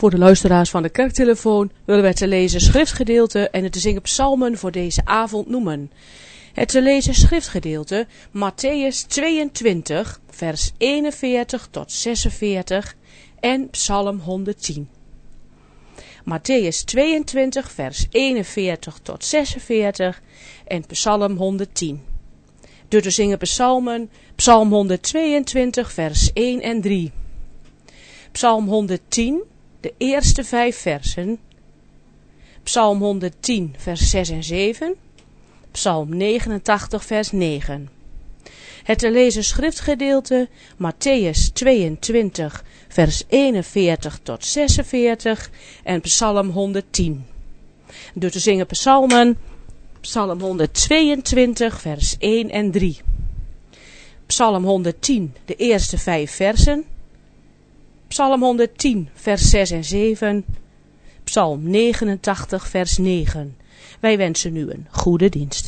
Voor de luisteraars van de kerktelefoon willen wij te lezen schriftgedeelte en het te zingen psalmen voor deze avond noemen. Het te lezen schriftgedeelte Mattheüs 22 vers 41 tot 46 en psalm 110. Mattheüs 22 vers 41 tot 46 en psalm 110. De te zingen psalmen, psalm 122 vers 1 en 3. Psalm 110, de eerste 5 versen. Psalm 110 vers 6 en 7. Psalm 89 vers 9. Het te lezen schriftgedeelte Mattheüs 22 vers 41 tot 46 en psalm 110. De te zingen psalmen, psalm 122 vers 1 en 3. Psalm 110, de eerste 5 versen. Psalm 110 vers 6 en 7. Psalm 89 vers 9. Wij wensen u een goede dienst.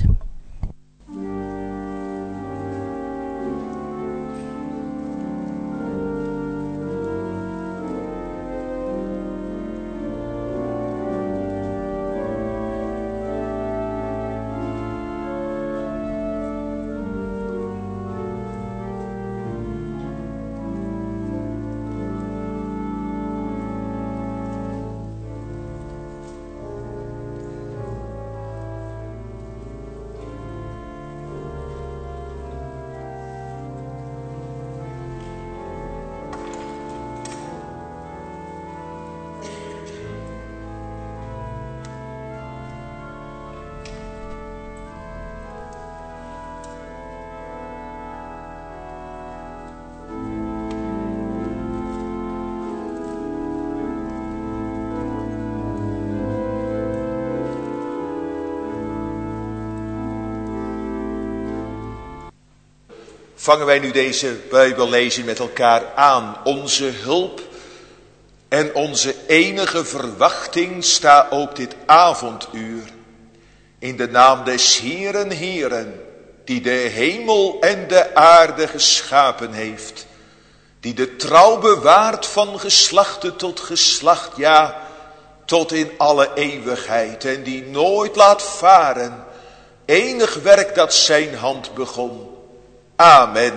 Vangen wij nu deze Bijbellezing met elkaar aan. Onze hulp en onze enige verwachting sta ook dit avonduur in de naam des Heeren Heeren, die de hemel en de aarde geschapen heeft, die de trouw bewaart van geslachte tot geslacht, ja, tot in alle eeuwigheid, en die nooit laat varen enig werk dat zijn hand begon. Amen.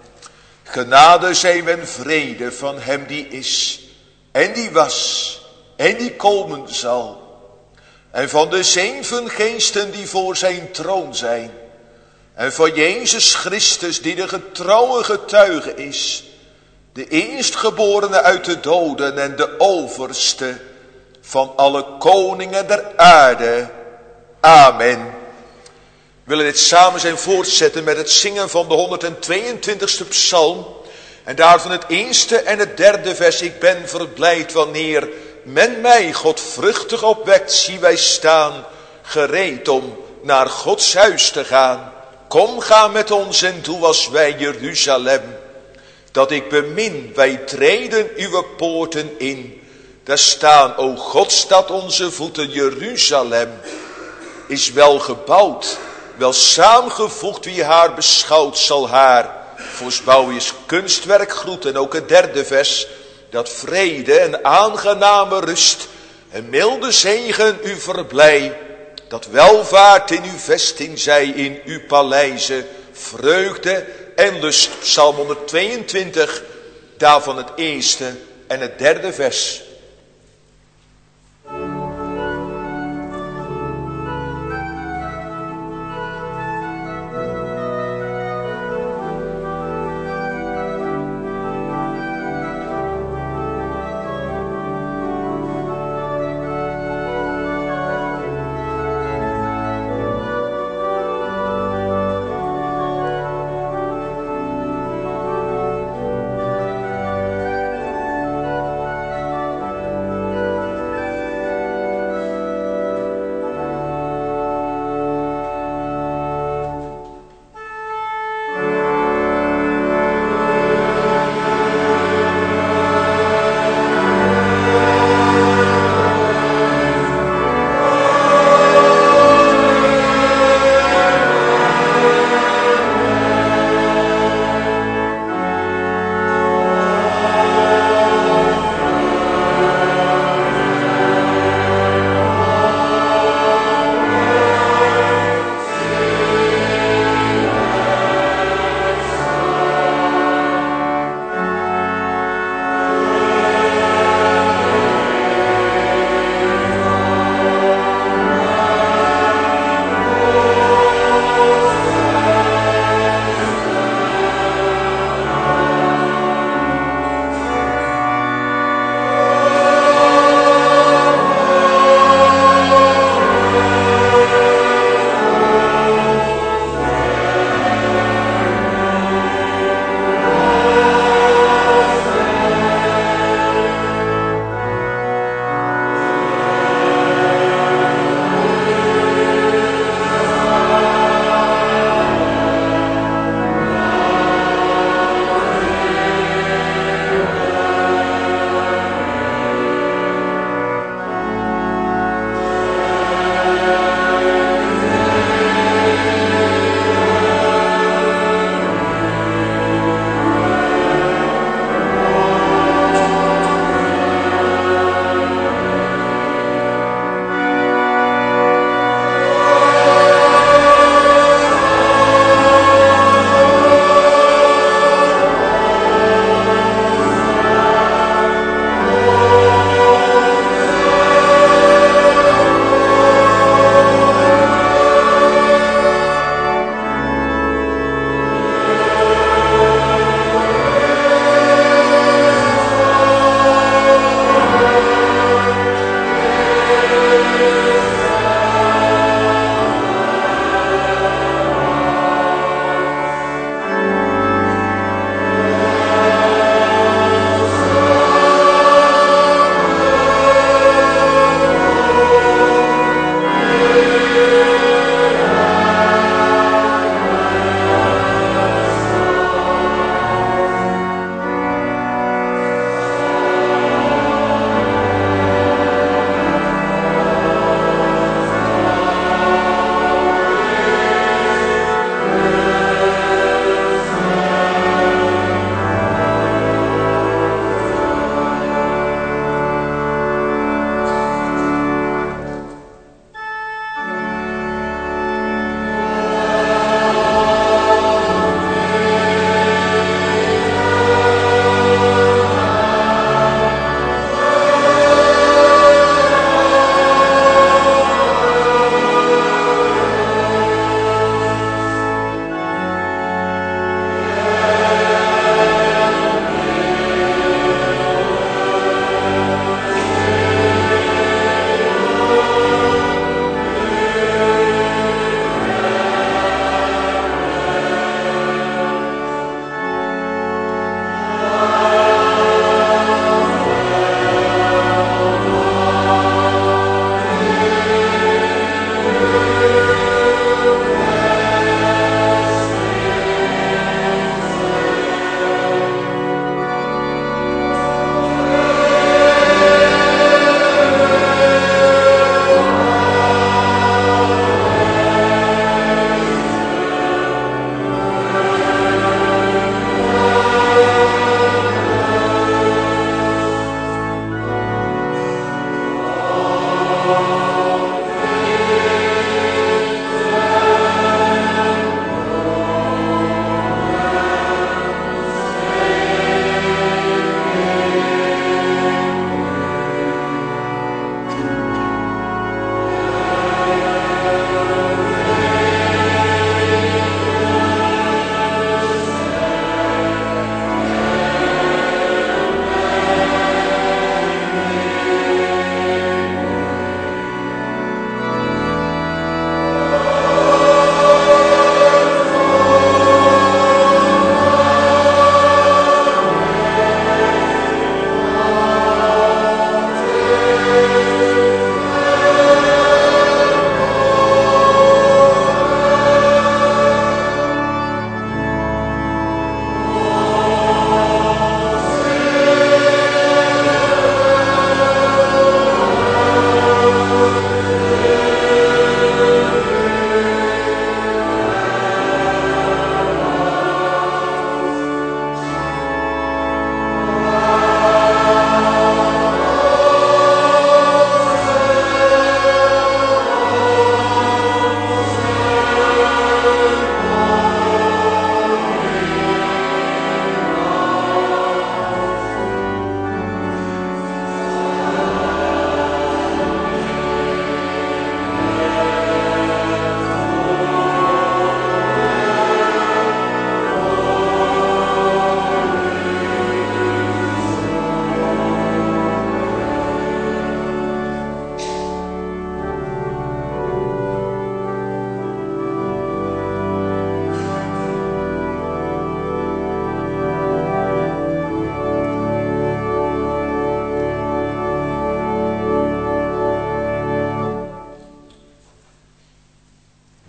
Genade zij en vrede van hem die is, en die was, en die komen zal. En van de 7 geesten die voor zijn troon zijn. En van Jezus Christus die de getrouwe getuige is. De eerstgeborene uit de doden en de overste van alle koningen der aarde. Amen. We willen dit samen zijn voortzetten met het zingen van de 122e psalm. En daarvan het eerste en het derde vers. Ik ben verblijd wanneer men mij godvruchtig opwekt. Zie wij staan gereed om naar Gods huis te gaan. Kom, ga met ons en doe als wij Jeruzalem. Dat ik bemin, wij treden uw poorten in. Daar staan, o God, staat onze voeten. Jeruzalem is wel gebouwd, wel saamgevoegd. Wie haar beschouwt zal haar voorsbouw is kunstwerk groet. En ook het derde vers, dat vrede en aangename rust en milde zegen u verblij. Dat welvaart in uw vesting zij, in uw paleizen vreugde en lust. Psalm 122, daarvan het eerste en het derde vers.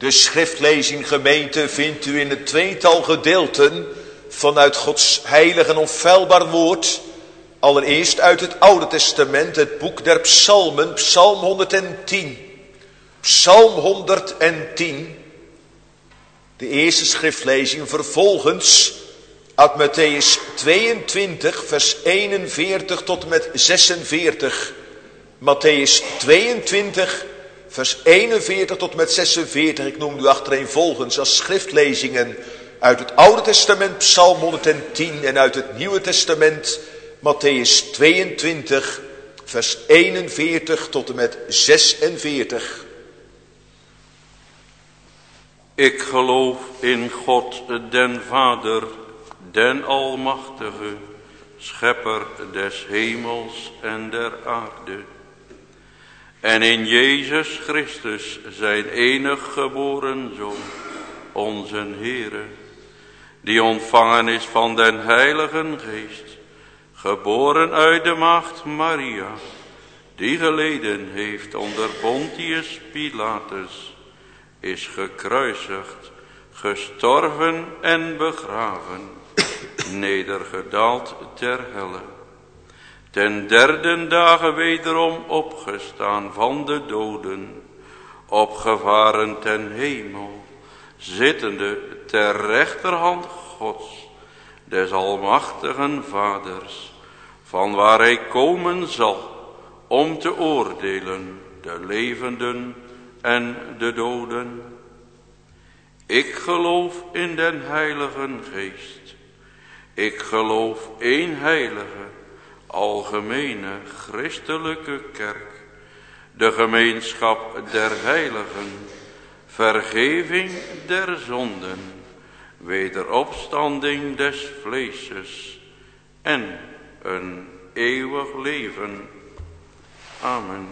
De schriftlezing, gemeente, vindt u in het tweetal gedeelten vanuit Gods heilig en onfeilbaar woord. Allereerst uit het Oude Testament, het boek der Psalmen, Psalm 110. Psalm 110, de eerste schriftlezing. Vervolgens uit Mattheüs 22, vers 41 tot en met 46. Mattheüs 22, vers 41 tot en met 46. Ik noem u achtereenvolgens als schriftlezingen uit het Oude Testament, Psalm 110, en uit het Nieuwe Testament, Mattheüs 22, vers 41 tot en met 46. Ik geloof in God, den Vader, den Almachtige, Schepper des hemels en der aarde. En in Jezus Christus, zijn enig geboren Zoon, onze Heere, die ontvangen is van den Heiligen Geest, geboren uit de maagd Maria, die geleden heeft onder Pontius Pilatus, is gekruisigd, gestorven en begraven, nedergedaald ter helle. Ten derde dagen wederom opgestaan van de doden, opgevaren ten hemel, zittende ter rechterhand Gods, des almachtigen Vaders, van waar hij komen zal, om te oordelen de levenden en de doden. Ik geloof in den Heiligen Geest. Ik geloof één heilige, algemene, christelijke kerk, de gemeenschap der heiligen, vergeving der zonden, wederopstanding des vleeses en een eeuwig leven. Amen.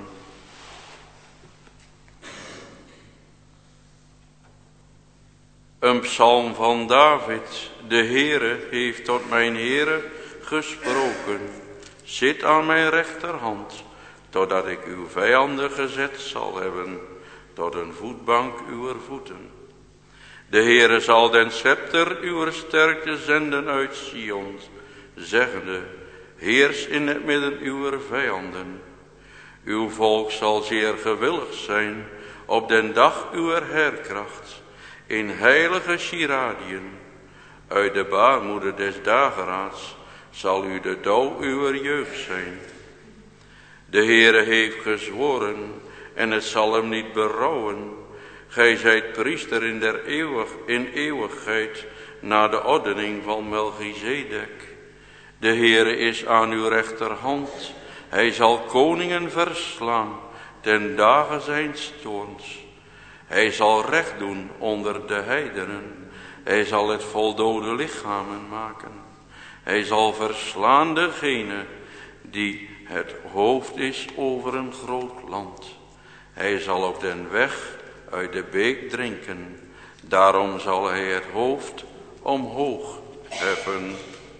Een psalm van David. De Heere heeft tot mijn Heere gesproken. Zit aan mijn rechterhand, totdat ik uw vijanden gezet zal hebben, tot een voetbank uwer voeten. De Heere zal den scepter uwer sterkte zenden uit Sion, zeggende, heers in het midden uwer vijanden. Uw volk zal zeer gewillig zijn op den dag uwer heerkracht, in heilige Chiradiën. Uit de baarmoeder des dageraads zal u de dauw uwer jeugd zijn. De Heere heeft gezworen, en het zal hem niet berouwen. Gij zijt priester in eeuwigheid, na de ordening van Melchizedek. De Heere is aan uw rechterhand. Hij zal koningen verslaan, ten dagen zijn toorns. Hij zal recht doen onder de heidenen. Hij zal het vol dode lichamen maken. Hij zal verslaan degene die het hoofd is over een groot land. Hij zal op den weg uit de beek drinken. Daarom zal hij het hoofd omhoog heffen.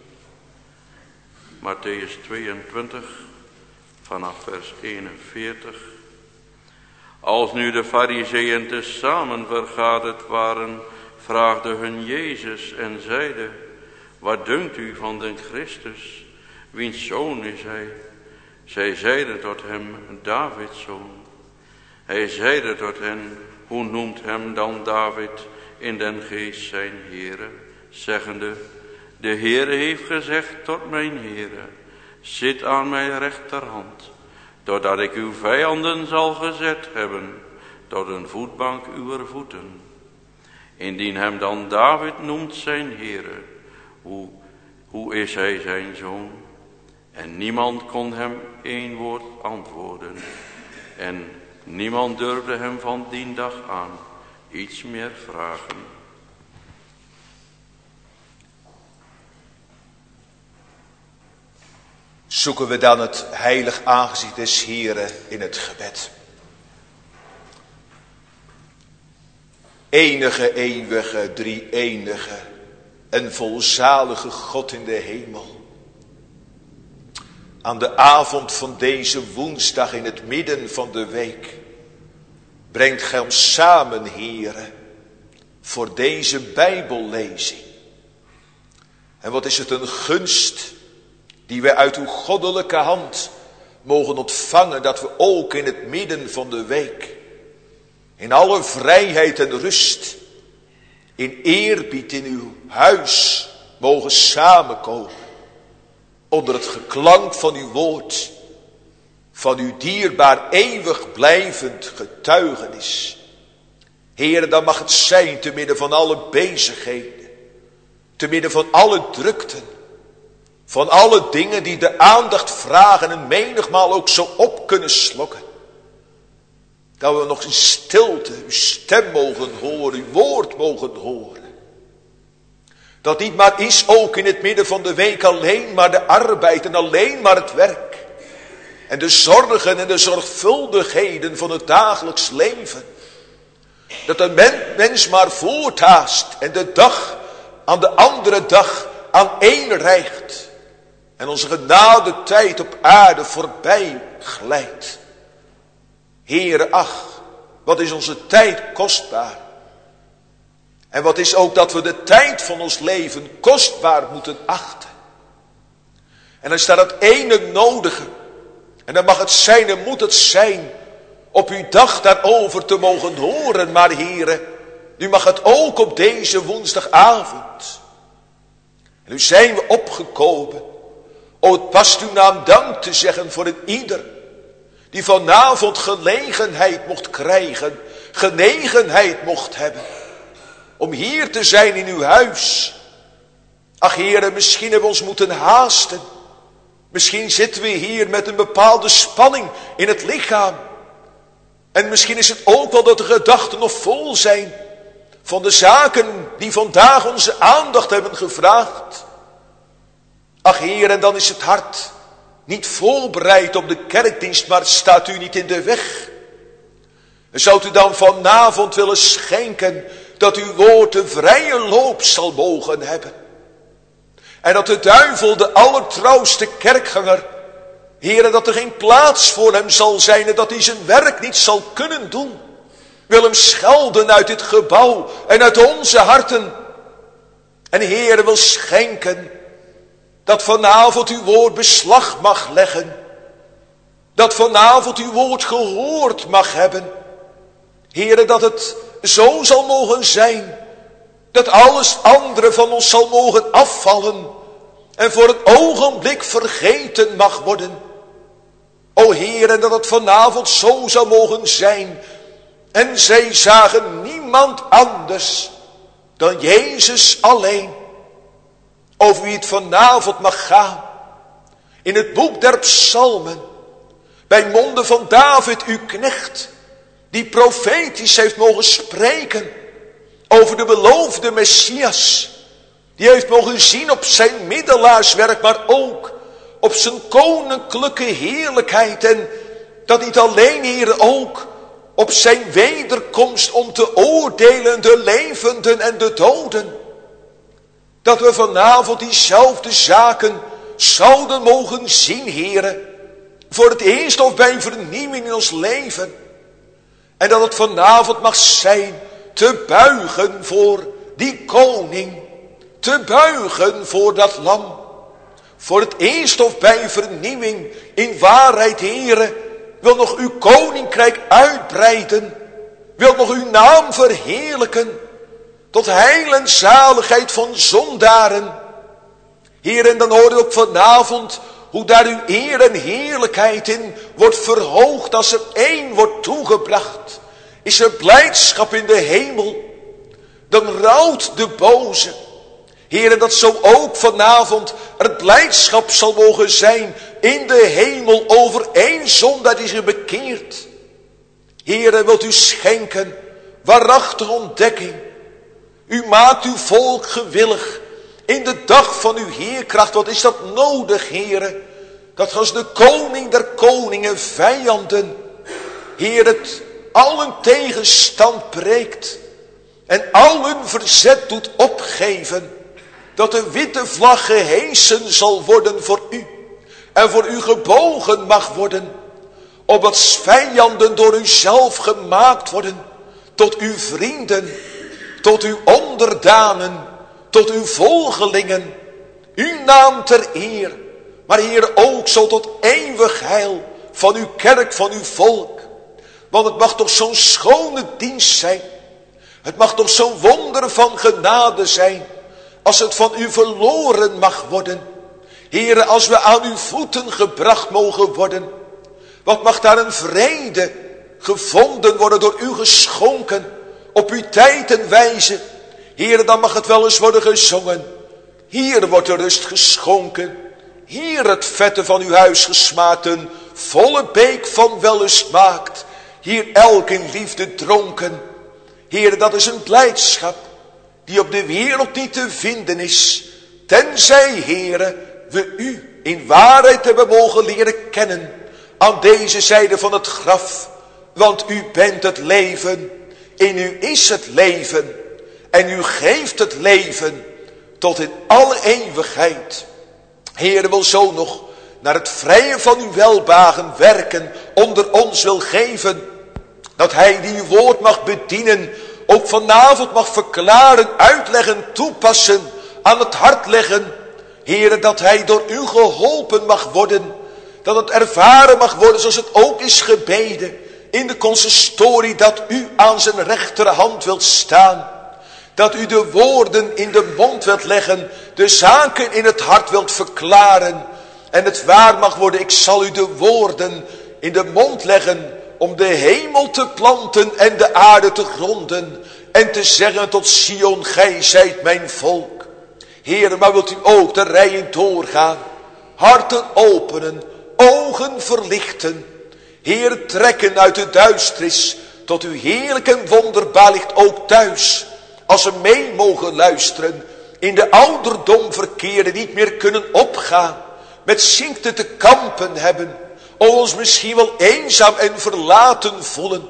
Mattheüs 22 vanaf vers 41. Als nu de Farizeeën tezamen vergaderd waren, vraagde hun Jezus en zeide, wat dunkt u van den Christus? Wiens zoon is hij? Zij zeiden tot hem, Davids zoon. Hij zeide tot hen, hoe noemt hem dan David in den geest zijn Heere? Zeggende, de Heere heeft gezegd tot mijn Heere, zit aan mijn rechterhand, totdat ik uw vijanden zal gezet hebben, tot een voetbank uwer voeten. Indien hem dan David noemt zijn Heere, hoe is hij zijn zoon? En niemand kon hem één woord antwoorden. En niemand durfde hem van dien dag aan iets meer vragen. Zoeken we dan het heilig aangezicht des Heeren in het gebed. Enige, eeuwige, drie-enige en volzalige God in de hemel. Aan de avond van deze woensdag in het midden van de week brengt gij ons samen, Heere, voor deze Bijbellezing. En wat is het een gunst die wij uit uw goddelijke hand mogen ontvangen, dat we ook in het midden van de week, in alle vrijheid en rust, in eerbied in uw huis mogen samenkomen, onder het geklank van uw woord, van uw dierbaar eeuwig blijvend getuigenis. Heere, dan mag het zijn te midden van alle bezigheden, te midden van alle drukten, van alle dingen die de aandacht vragen en menigmaal ook zo op kunnen slokken, dat we nog in stilte uw stem mogen horen, uw woord mogen horen. Dat niet maar is ook in het midden van de week alleen maar de arbeid en alleen maar het werk. En de zorgen en de zorgvuldigheden van het dagelijks leven. Dat een mens maar voorthaast en de dag aan de andere dag aan één rijgt. En onze genade tijd op aarde voorbij glijdt. Heere, ach, wat is onze tijd kostbaar. En wat is ook dat we de tijd van ons leven kostbaar moeten achten. En dan staat het ene nodige. En dan mag het zijn en moet het zijn op uw dag daarover te mogen horen. Maar Heere, nu mag het ook op deze woensdagavond. En nu zijn we opgekomen. O, het past uw naam dank te zeggen voor een ieder die vanavond gelegenheid mocht krijgen, genegenheid mocht hebben om hier te zijn in uw huis. Ach Heere, misschien hebben we ons moeten haasten. Misschien zitten we hier met een bepaalde spanning in het lichaam. En misschien is het ook wel dat de gedachten nog vol zijn van de zaken die vandaag onze aandacht hebben gevraagd. Ach Heer, en dan is het hart niet voorbereid op de kerkdienst, maar staat u niet in de weg. En zou u dan vanavond willen schenken dat uw woord een vrije loop zal mogen hebben. En dat de duivel, de allertrouwste kerkganger, Heere, dat er geen plaats voor hem zal zijn en dat hij zijn werk niet zal kunnen doen. Wil hem schelden uit dit gebouw en uit onze harten. En Heere, wil schenken dat vanavond uw woord beslag mag leggen. Dat vanavond uw woord gehoord mag hebben. Heere, dat het zo zal mogen zijn, dat alles andere van ons zal mogen afvallen en voor een ogenblik vergeten mag worden. O Heere, dat het vanavond zo zou mogen zijn. En zij zagen niemand anders dan Jezus alleen. Over wie het vanavond mag gaan. In het boek der psalmen. Bij monden van David, uw knecht. Die profetisch heeft mogen spreken. Over de beloofde Messias. Die heeft mogen zien op zijn middelaarswerk. Maar ook op zijn koninklijke heerlijkheid. En dat niet alleen, Heer, ook op zijn wederkomst om te oordelen de levenden en de doden. Dat we vanavond diezelfde zaken zouden mogen zien, Heere. Voor het eerst of bij vernieuwing in ons leven. En dat het vanavond mag zijn te buigen voor die koning. Te buigen voor dat lam. Voor het eerst of bij vernieuwing in waarheid, Heere. Wil nog uw koninkrijk uitbreiden. Wil nog uw naam verheerlijken. Tot heil en zaligheid van zondaren. Heer, en dan horen we ook vanavond hoe daar uw eer en heerlijkheid in wordt verhoogd. Als er één wordt toegebracht, is er blijdschap in de hemel. Dan rouwt de boze. Heer, en dat zo ook vanavond er blijdschap zal mogen zijn in de hemel over één zondaar die zich bekeert. Heer, wilt u schenken waarachtige ontdekking. U maakt uw volk gewillig in de dag van uw heerkracht. Wat is dat nodig, Heere? Dat als de koning der koningen vijanden, Heer, het allen tegenstand breekt en allen verzet doet opgeven. Dat de witte vlag gehesen zal worden voor u en voor u gebogen mag worden. Opdat vijanden door u zelf gemaakt worden tot uw vrienden. tot uw onderdanen, tot uw volgelingen, uw naam ter eer, maar Heere ook zo tot eeuwig heil van uw kerk, van uw volk. Want het mag toch zo'n schone dienst zijn, het mag toch zo'n wonder van genade zijn, als het van u verloren mag worden. Heere, als we aan uw voeten gebracht mogen worden, wat mag daar een vrede gevonden worden, door u geschonken, op uw tijd en wijze. Heere, dan mag het wel eens worden gezongen. Hier wordt de rust geschonken, hier het vette van uw huis gesmaakt, een volle beek van wellust maakt. Hier elk in liefde dronken. Heere, dat is een blijdschap die op de wereld niet te vinden is, tenzij, Heere, we u in waarheid hebben mogen leren kennen aan deze zijde van het graf. Want u bent het leven, in u is het leven en u geeft het leven tot in alle eeuwigheid. Heere, wil zo nog naar het vrije van uw welbehagen werken, onder ons wil geven, dat hij die uw woord mag bedienen, ook vanavond mag verklaren, uitleggen, toepassen, aan het hart leggen. Heere, dat hij door u geholpen mag worden, dat het ervaren mag worden zoals het ook is gebeden in de consistorie, dat u aan zijn rechterhand wilt staan, dat u de woorden in de mond wilt leggen, de zaken in het hart wilt verklaren, en het waar mag worden, ik zal u de woorden in de mond leggen, om de hemel te planten en de aarde te gronden, en te zeggen tot Sion, gij zijt mijn volk. Heere, maar wilt u ook de rijen doorgaan, harten openen, ogen verlichten. Heer, trekken uit de duisternis tot uw heerlijk en wonderbaar licht ook thuis. Als we mee mogen luisteren, in de ouderdom verkeren, niet meer kunnen opgaan, met ziekte te kampen hebben, ons misschien wel eenzaam en verlaten voelen.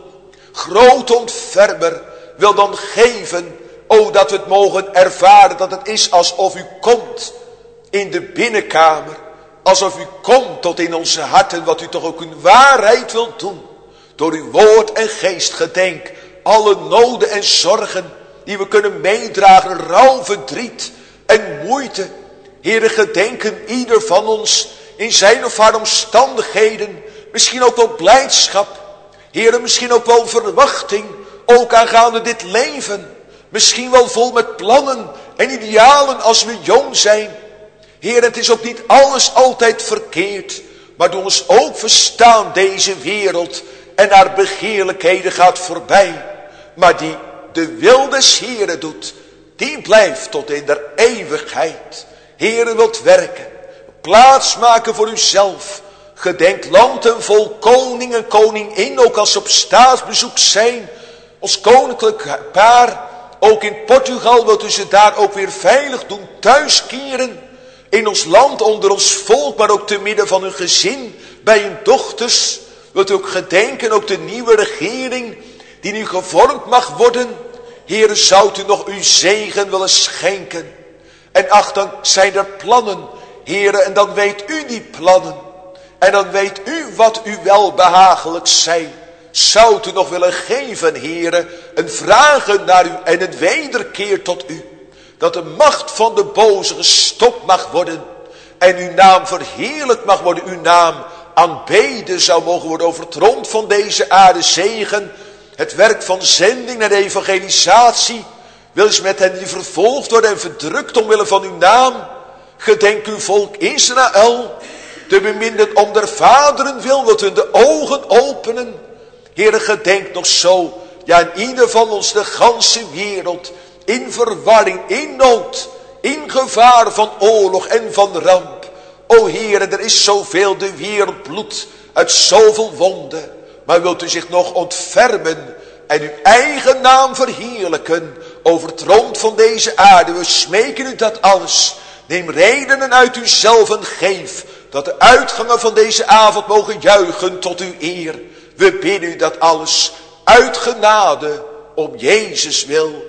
Groot ontfermer wil dan geven, dat we het mogen ervaren, dat het is alsof u komt in de binnenkamer, alsof u komt tot in onze harten, wat u toch ook in waarheid wilt doen. Door uw woord en geest gedenk alle noden en zorgen die we kunnen meedragen, rouw, verdriet en moeite. Heere, gedenken ieder van ons in zijn of haar omstandigheden, misschien ook wel blijdschap. Heere, misschien ook wel verwachting, ook aangaande dit leven. Misschien wel vol met plannen en idealen als we jong zijn. Heer, het is ook niet alles altijd verkeerd, maar doe ons ook verstaan, deze wereld en haar begeerlijkheden gaat voorbij. Maar die de wil des Heeren doet, die blijft tot in der eeuwigheid. Heere, wilt werken, plaats maken voor uzelf. Gedenk land en volk, koning en koningin, ook als ze op staatsbezoek zijn. Ons koninklijk paar, ook in Portugal, wilt u ze daar ook weer veilig doen thuiskeren. In ons land, onder ons volk, maar ook te midden van hun gezin, bij hun dochters. Wilt u ook gedenken, ook de nieuwe regering, die nu gevormd mag worden. Heere, zou u nog uw zegen willen schenken. En ach, dan zijn er plannen, Heere, en dan weet u die plannen. En dan weet u wat u wel behagelijk zijn. Zou u nog willen geven, Heere, een vragen naar u en een wederkeer tot u. Dat de macht van de boze gestopt mag worden. En uw naam verheerlijk mag worden. Uw naam aanbeden zou mogen worden over het rond van deze aarde. Zegen, het werk van zending en evangelisatie. Wil eens met hen die vervolgd worden en verdrukt omwille van uw naam. Gedenk uw volk Israël. De beminden om der vaderen wil, wilt hun de ogen openen. Heere, gedenk nog zo. Ja, in ieder van ons de ganse wereld. In verwarring, in nood, in gevaar van oorlog en van ramp. O Heere, er is zoveel, de wereld bloedt uit zoveel wonden. Maar wilt u zich nog ontfermen en uw eigen naam verheerlijken over het rond van deze aarde. We smeken u dat alles. Neem redenen uit uzelf en geef dat de uitgangen van deze avond mogen juichen tot uw eer. We bidden u dat alles uit genade om Jezus wil.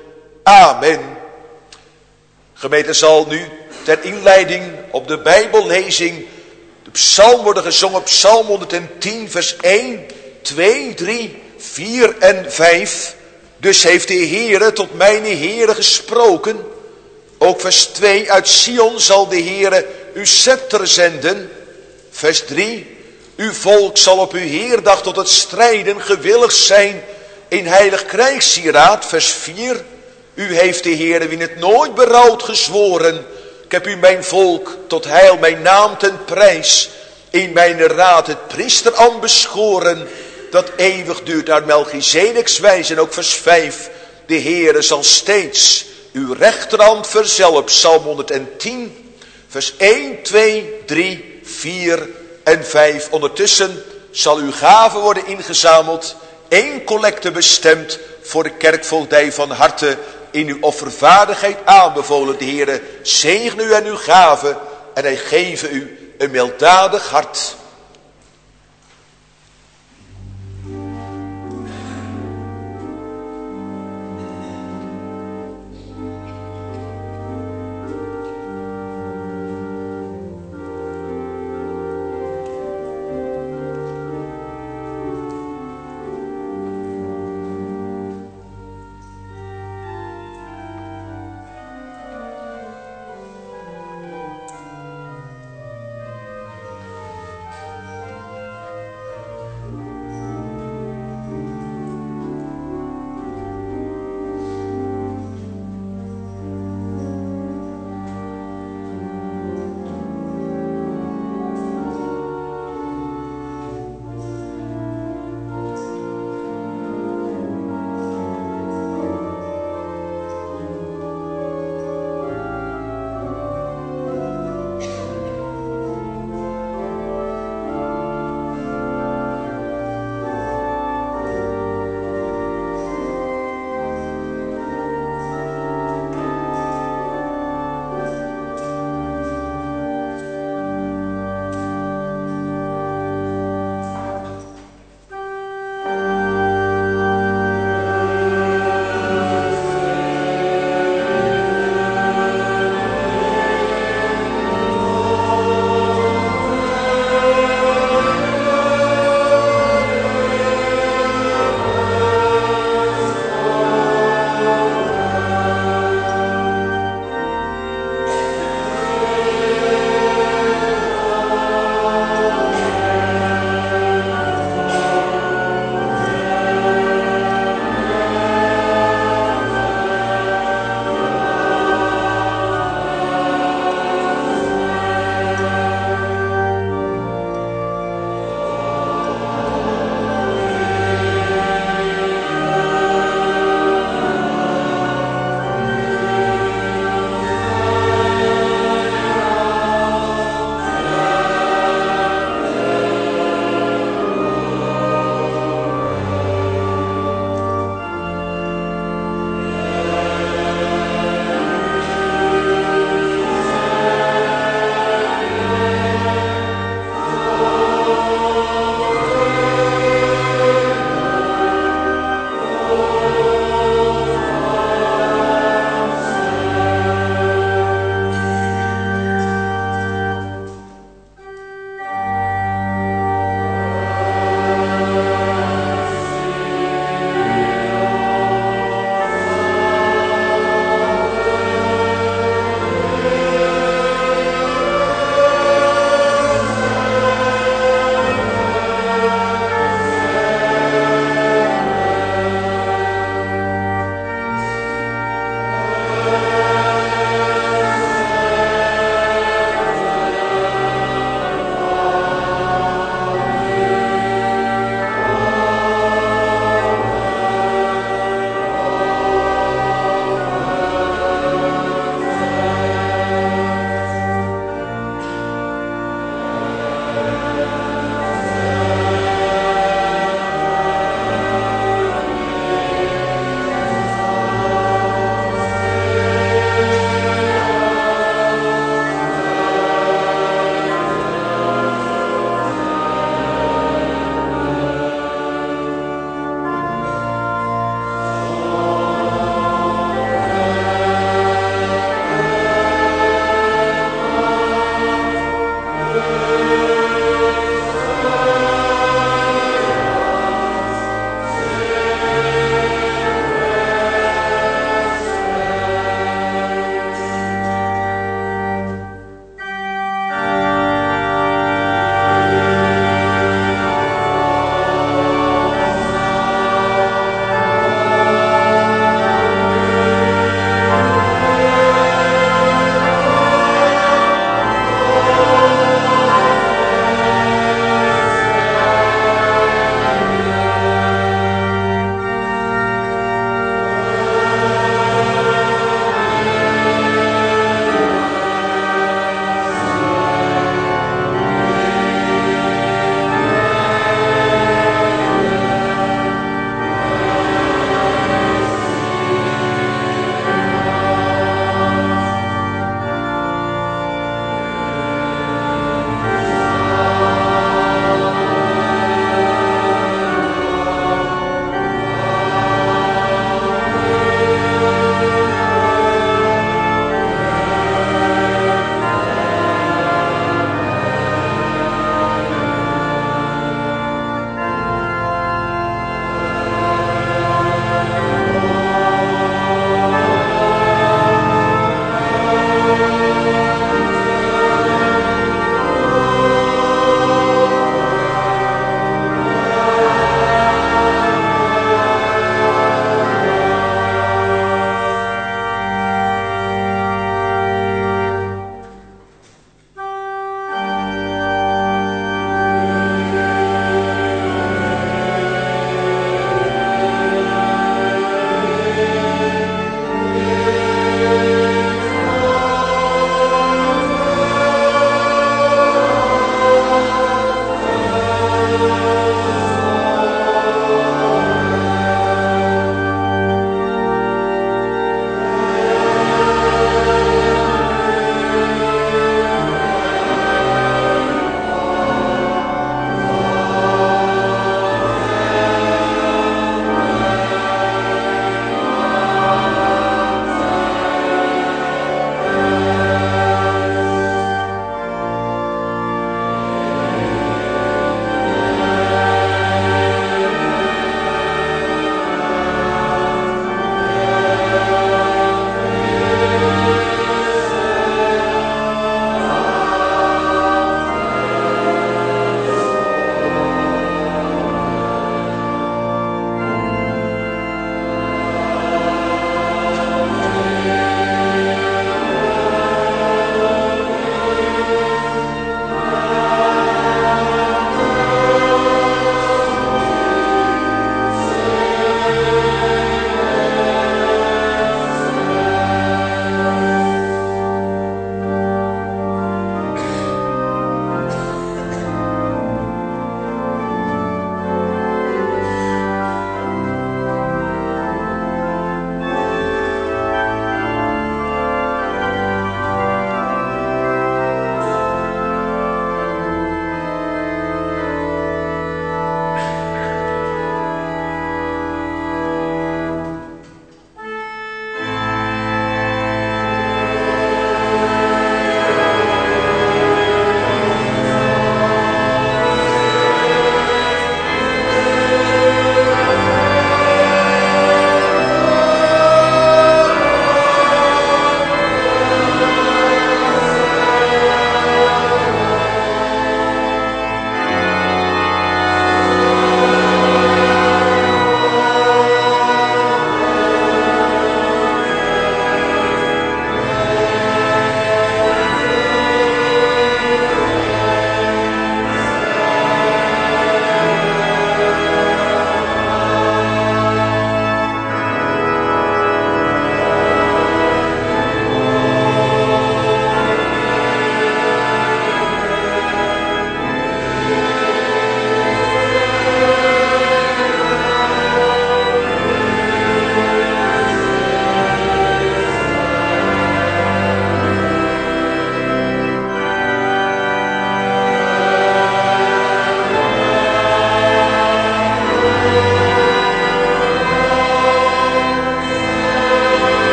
Amen. Gemeente, zal nu ter inleiding op de Bijbellezing de psalm worden gezongen. Psalm 110 vers 1, 2, 3, 4 en 5. Dus heeft de Heere tot mijn Heere gesproken. Ook vers 2, uit Sion zal de Heere uw scepter zenden. Vers 3, uw volk zal op uw Heerdag tot het strijden gewillig zijn in heilig krijgssieraad. Vers 4, u heeft de Heere wien het nooit berouwt gezworen. Ik heb u mijn volk tot heil mijn naam ten prijs. In mijn raad het priesterambt beschoren. Dat eeuwig duurt uit Melchizedeks wijze. En ook vers 5, de Heere zal steeds uw rechterhand verzelpen. Psalm 110, vers 1, 2, 3, 4 en 5. Ondertussen zal uw gave worden ingezameld. 1 collecte bestemd voor de kerkvoogdij van harte. In uw offervaardigheid aanbevolen. De Heere zegene u en uw gave. En hij geven u een milddadig hart.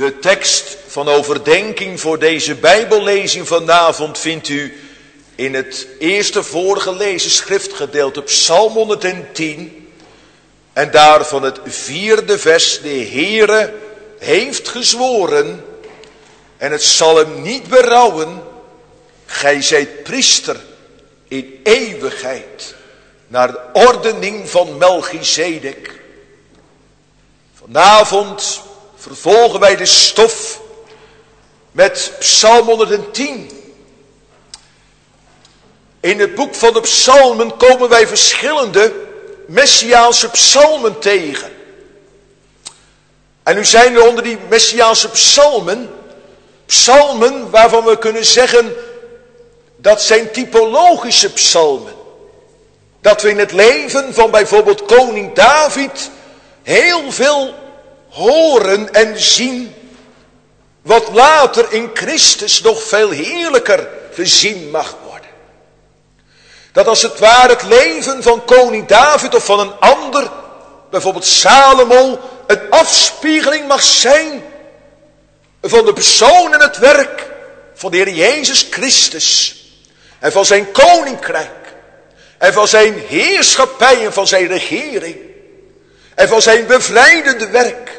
De tekst van overdenking voor deze Bijbellezing vanavond vindt u in het eerste voorgelezen schriftgedeelte Psalm 110 en daarvan het 4e vers. De Heere heeft gezworen en het zal hem niet berouwen. Gij zijt priester in eeuwigheid naar de ordening van Melchizedek. Vanavond vervolgen wij de stof met Psalm 110. In het boek van de psalmen komen wij verschillende messiaanse psalmen tegen. En nu zijn er onder die messiaanse psalmen waarvan we kunnen zeggen dat zijn typologische psalmen. Dat we in het leven van bijvoorbeeld koning David heel veel horen en zien wat later in Christus nog veel heerlijker gezien mag worden. Dat als het ware het leven van koning David of van een ander, bijvoorbeeld Salomo, een afspiegeling mag zijn van de persoon en het werk van de Heer Jezus Christus. En van zijn koninkrijk. En van zijn heerschappij en van zijn regering. En van zijn bevrijdende werk.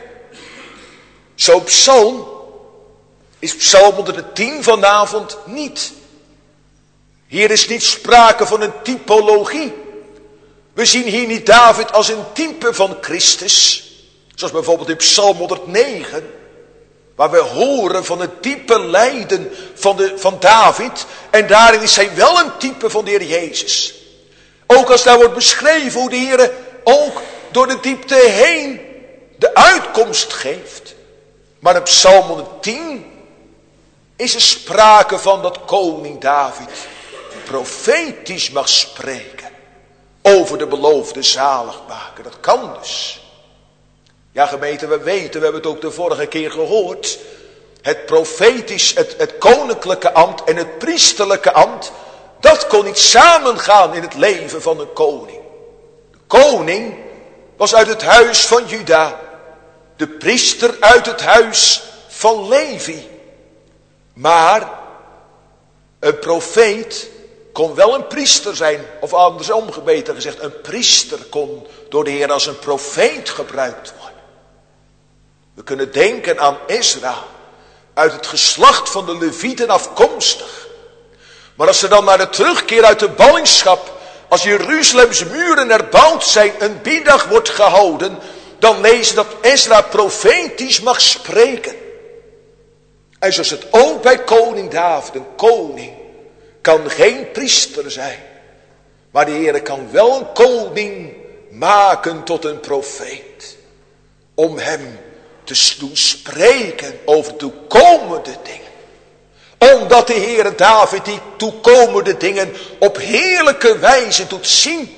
Zo'n psalm is Psalm 110 vanavond niet. Hier is niet sprake van een typologie. We zien hier niet David als een type van Christus. Zoals bijvoorbeeld in Psalm 109. Waar we horen van het diepe lijden van David. En daarin is hij wel een type van de Heer Jezus. Ook als daar wordt beschreven hoe de Heer ook door de diepte heen de uitkomst geeft. Maar in Psalm 110 is er sprake van dat koning David profetisch mag spreken over de beloofde zaligmaker. Dat kan dus. Ja, gemeente, we weten, we hebben het ook de vorige keer gehoord. Het profetisch, het koninklijke ambt en het priesterlijke ambt, dat kon niet samengaan in het leven van een koning. De koning was uit het huis van Juda, de priester uit het huis van Levi. Maar een profeet kon wel een priester zijn, of andersom beter gezegd, een priester kon door de Heer als een profeet gebruikt worden. We kunnen denken aan Ezra, uit het geslacht van de Levieten afkomstig. Maar als er dan naar de terugkeer uit de ballingschap, als Jeruzalems muren erbouwd zijn, een biddag wordt gehouden, dan lezen dat Ezra profetisch mag spreken. En zoals het ook bij koning David, een koning kan geen priester zijn. Maar de Heer kan wel een koning maken tot een profeet. Om hem te doen spreken over toekomende dingen. Omdat de Heer David die toekomende dingen op heerlijke wijze doet zien.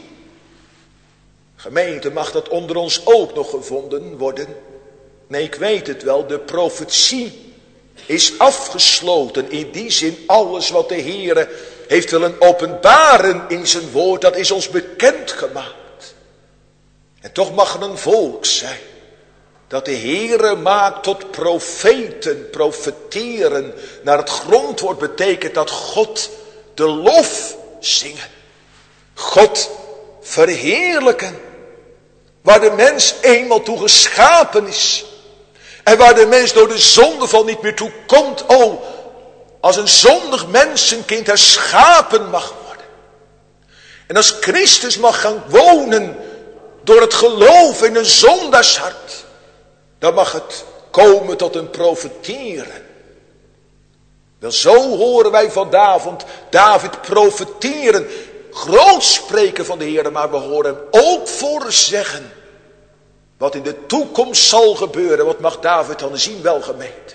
Gemeente, mag dat onder ons ook nog gevonden worden? Nee, ik weet het wel, de profetie is afgesloten. In die zin, alles wat de Heer heeft willen openbaren in zijn woord, dat is ons bekendgemaakt. En toch mag er een volk zijn dat de Heere maakt tot profeten, profeteren. Naar het grondwoord betekent dat God de lof zingen. God verheerlijken. Waar de mens eenmaal toe geschapen is. En waar de mens door de zondeval niet meer toe komt. Oh, als een zondig mensenkind herschapen mag worden. En als Christus mag gaan wonen door het geloof in een zondaarshart. Dan mag het komen tot een profeteren. Wel, zo horen wij vanavond David profeteren. Groot spreken van de Heer, maar we horen hem ook voorzeggen. Wat in de toekomst zal gebeuren. Wat mag David dan zien, wel gemeente?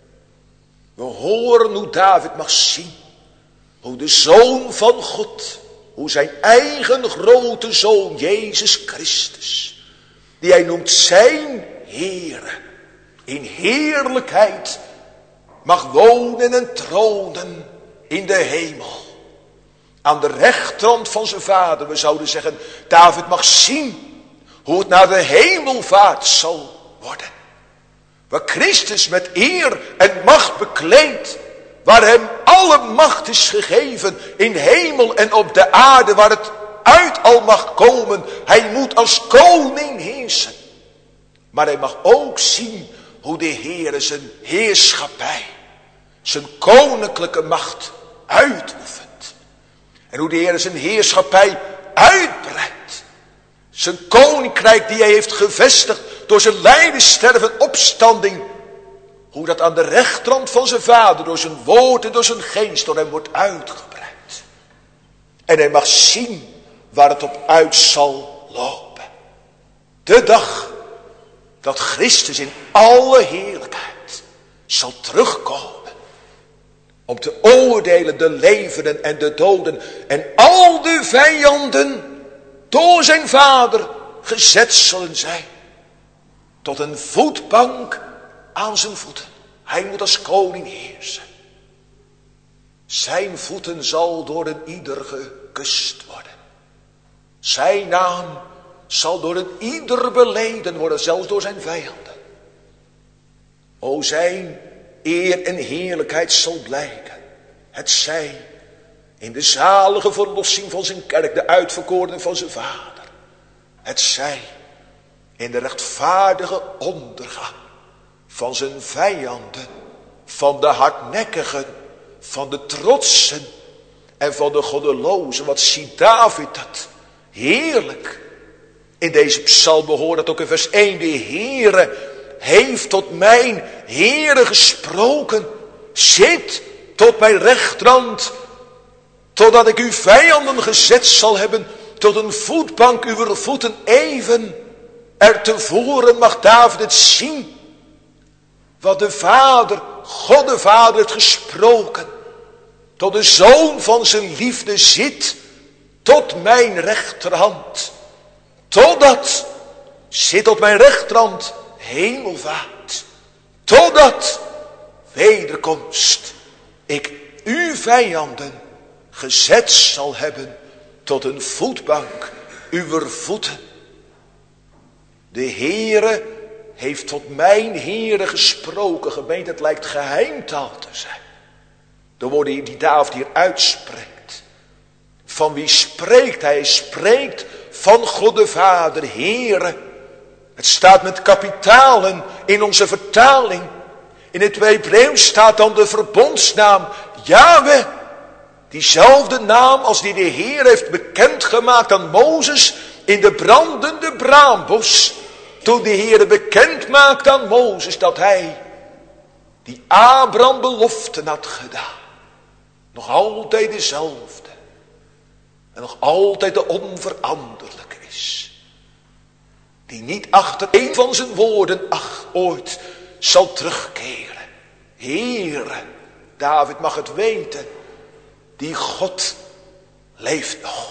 We horen hoe David mag zien. Hoe de Zoon van God. Hoe zijn eigen grote Zoon, Jezus Christus. Die hij noemt zijn Heere. In heerlijkheid mag wonen en tronen in de hemel. Aan de rechterhand van zijn vader. We zouden zeggen, David mag zien hoe het naar de hemelvaart zal worden. Waar Christus met eer en macht bekleedt. Waar hem alle macht is gegeven in hemel en op de aarde. Waar het uit al mag komen. Hij moet als koning heersen. Maar hij mag ook zien hoe de Heere zijn heerschappij, zijn koninklijke macht uitoefent. En hoe de Heere zijn heerschappij uitbreidt. Zijn koninkrijk die hij heeft gevestigd door zijn lijden, sterven, opstanding. Hoe dat aan de rechterhand van zijn vader door zijn woord en door zijn geest door hem wordt uitgebreid. En hij mag zien waar het op uit zal lopen. De dag dat Christus in alle heerlijkheid zal terugkomen. Om te oordelen de levenden en de doden. En al de vijanden door zijn vader gezet zullen zijn. Tot een voetbank aan zijn voeten. Hij moet als koning heersen. Zijn voeten zal door een ieder gekust worden. Zijn naam zal door een ieder beleden worden, zelfs door zijn vijanden. O, zijn eer en heerlijkheid zal blijken. Het zij in de zalige verlossing van zijn kerk, de uitverkorenen van zijn vader. Het zij in de rechtvaardige ondergang van zijn vijanden, van de hardnekkigen, van de trotsen en van de goddelozen. Wat ziet David dat heerlijk. In deze psalm hoort dat ook in vers 1. De Heere heeft tot mijn Heere gesproken. Zit tot mijn rechterhand, totdat ik uw vijanden gezet zal hebben, tot een voetbank uw voeten even. Er tevoren mag David het zien, wat de Vader, God de Vader heeft gesproken. Tot de Zoon van zijn liefde zit, tot mijn rechterhand. Totdat, zit op mijn rechterhand, hemelvaart. Totdat, wederkomst, ik uw vijanden gezet zal hebben tot een voetbank uwer voeten. De Heere heeft tot mijn Heere gesproken. Gemeente, het lijkt geheimtaal te zijn. De woorden die David hier uitspreekt. Van wie spreekt hij? Hij spreekt van God de Vader, Heere. Het staat met kapitalen in onze vertaling. In het Hebreeuws staat dan de verbondsnaam Yahweh. Diezelfde naam als die de Heer heeft bekendgemaakt aan Mozes in de brandende braambos. Toen de Heer bekend maakte aan Mozes dat hij die Abraham beloften had gedaan. Nog altijd dezelfde. En nog altijd de onveranderlijke is. Die niet achter een van zijn woorden ooit zal terugkeren. Heere, David mag het weten. Die God leeft nog.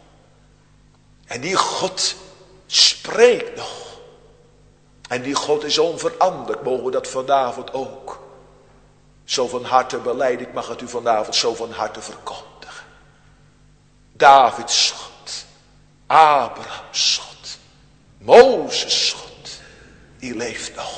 En die God spreekt nog. En die God is onveranderlijk. Mogen we dat vanavond ook zo van harte belijden. Ik mag het u vanavond zo van harte verkondigen. Davids God, Abrahams God, Mozes God, die leeft nog.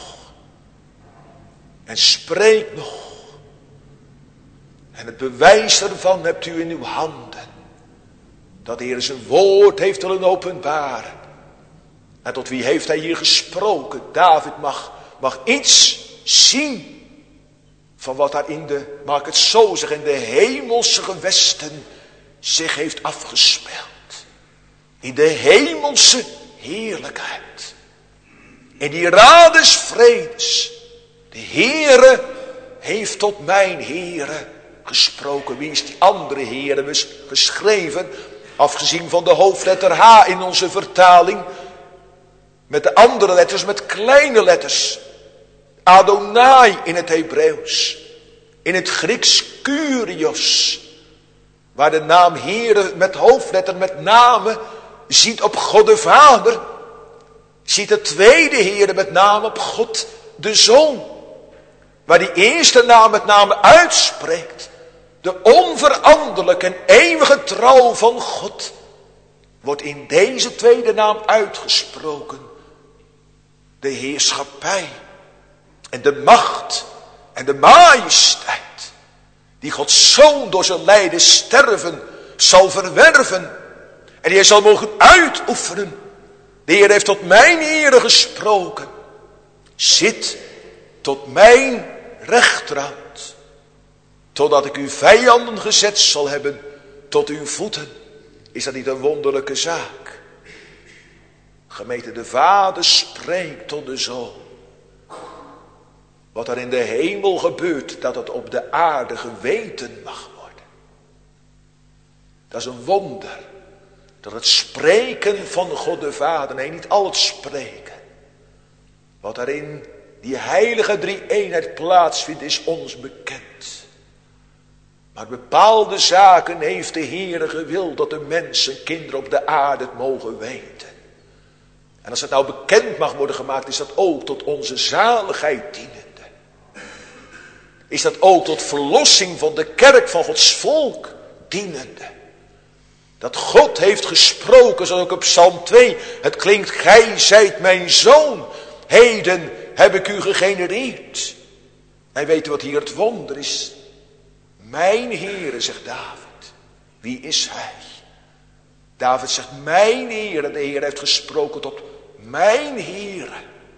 En spreekt nog. En het bewijs ervan hebt u in uw handen. Dat de Heer zijn woord heeft willen openbaren. En tot wie heeft hij hier gesproken? David mag iets zien. Van wat daar in de, mag ik het zo zeggen, in de hemelse gewesten zich heeft afgespeeld. In de hemelse heerlijkheid. In die raad des vredes. De Heere heeft tot mijn Heere gesproken. Wie is die andere Heere geschreven? Afgezien van de hoofdletter H in onze vertaling. Met de andere letters, met kleine letters. Adonai in het Hebreeuws. In het Grieks Kyrios. Waar de naam Heere met hoofdletter, met name, ziet op God de Vader. Ziet de tweede Heere met name op God de Zoon. Waar die eerste naam met name uitspreekt. De onveranderlijke en eeuwige trouw van God. Wordt in deze tweede naam uitgesproken. De heerschappij En de macht en de majesteit die Gods Zoon door zijn lijden sterven zal verwerven. En die hij zal mogen uitoefenen. De Heer heeft tot mijn Heere gesproken. Zit tot mijn rechterhand. Totdat ik uw vijanden gezet zal hebben tot uw voeten. Is dat niet een wonderlijke zaak? Gemeente, de Vader spreekt tot de Zoon. Wat er in de hemel gebeurt, dat het op de aarde geweten mag worden. Dat is een wonder. Dat het spreken van God de Vader, nee, niet al het spreken. Wat er in die heilige drie-eenheid plaatsvindt, is ons bekend. Maar bepaalde zaken heeft de Heere gewild dat de mensen, kinderen op de aarde het mogen weten. En als het nou bekend mag worden gemaakt, is dat ook tot onze zaligheid dienende. Is dat ook tot verlossing van de kerk van Gods volk dienende. Dat God heeft gesproken, zoals ook op Psalm 2. Het klinkt, gij zijt mijn zoon. Heden heb ik u gegenereerd. En weet u wat hier het wonder is? Mijn Heere, zegt David. Wie is hij? David zegt, mijn Heere. De Heer heeft gesproken tot mijn Heere.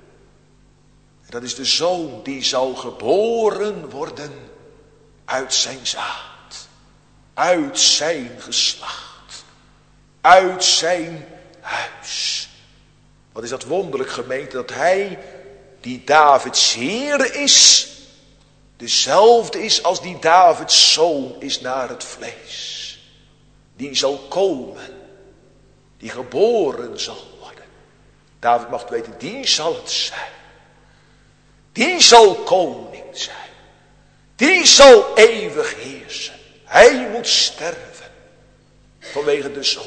En dat is de zoon die zal geboren worden uit zijn zaad. Uit zijn geslacht. Uit zijn huis. Wat is dat wonderlijk, gemeente, dat hij die Davids Heer is, dezelfde is als die Davids zoon is naar het vlees. Die zal komen. Die geboren zal worden. David mag weten, die zal het zijn. Die zal koning zijn. Die zal eeuwig heersen. Hij moet sterven. Vanwege de zonde.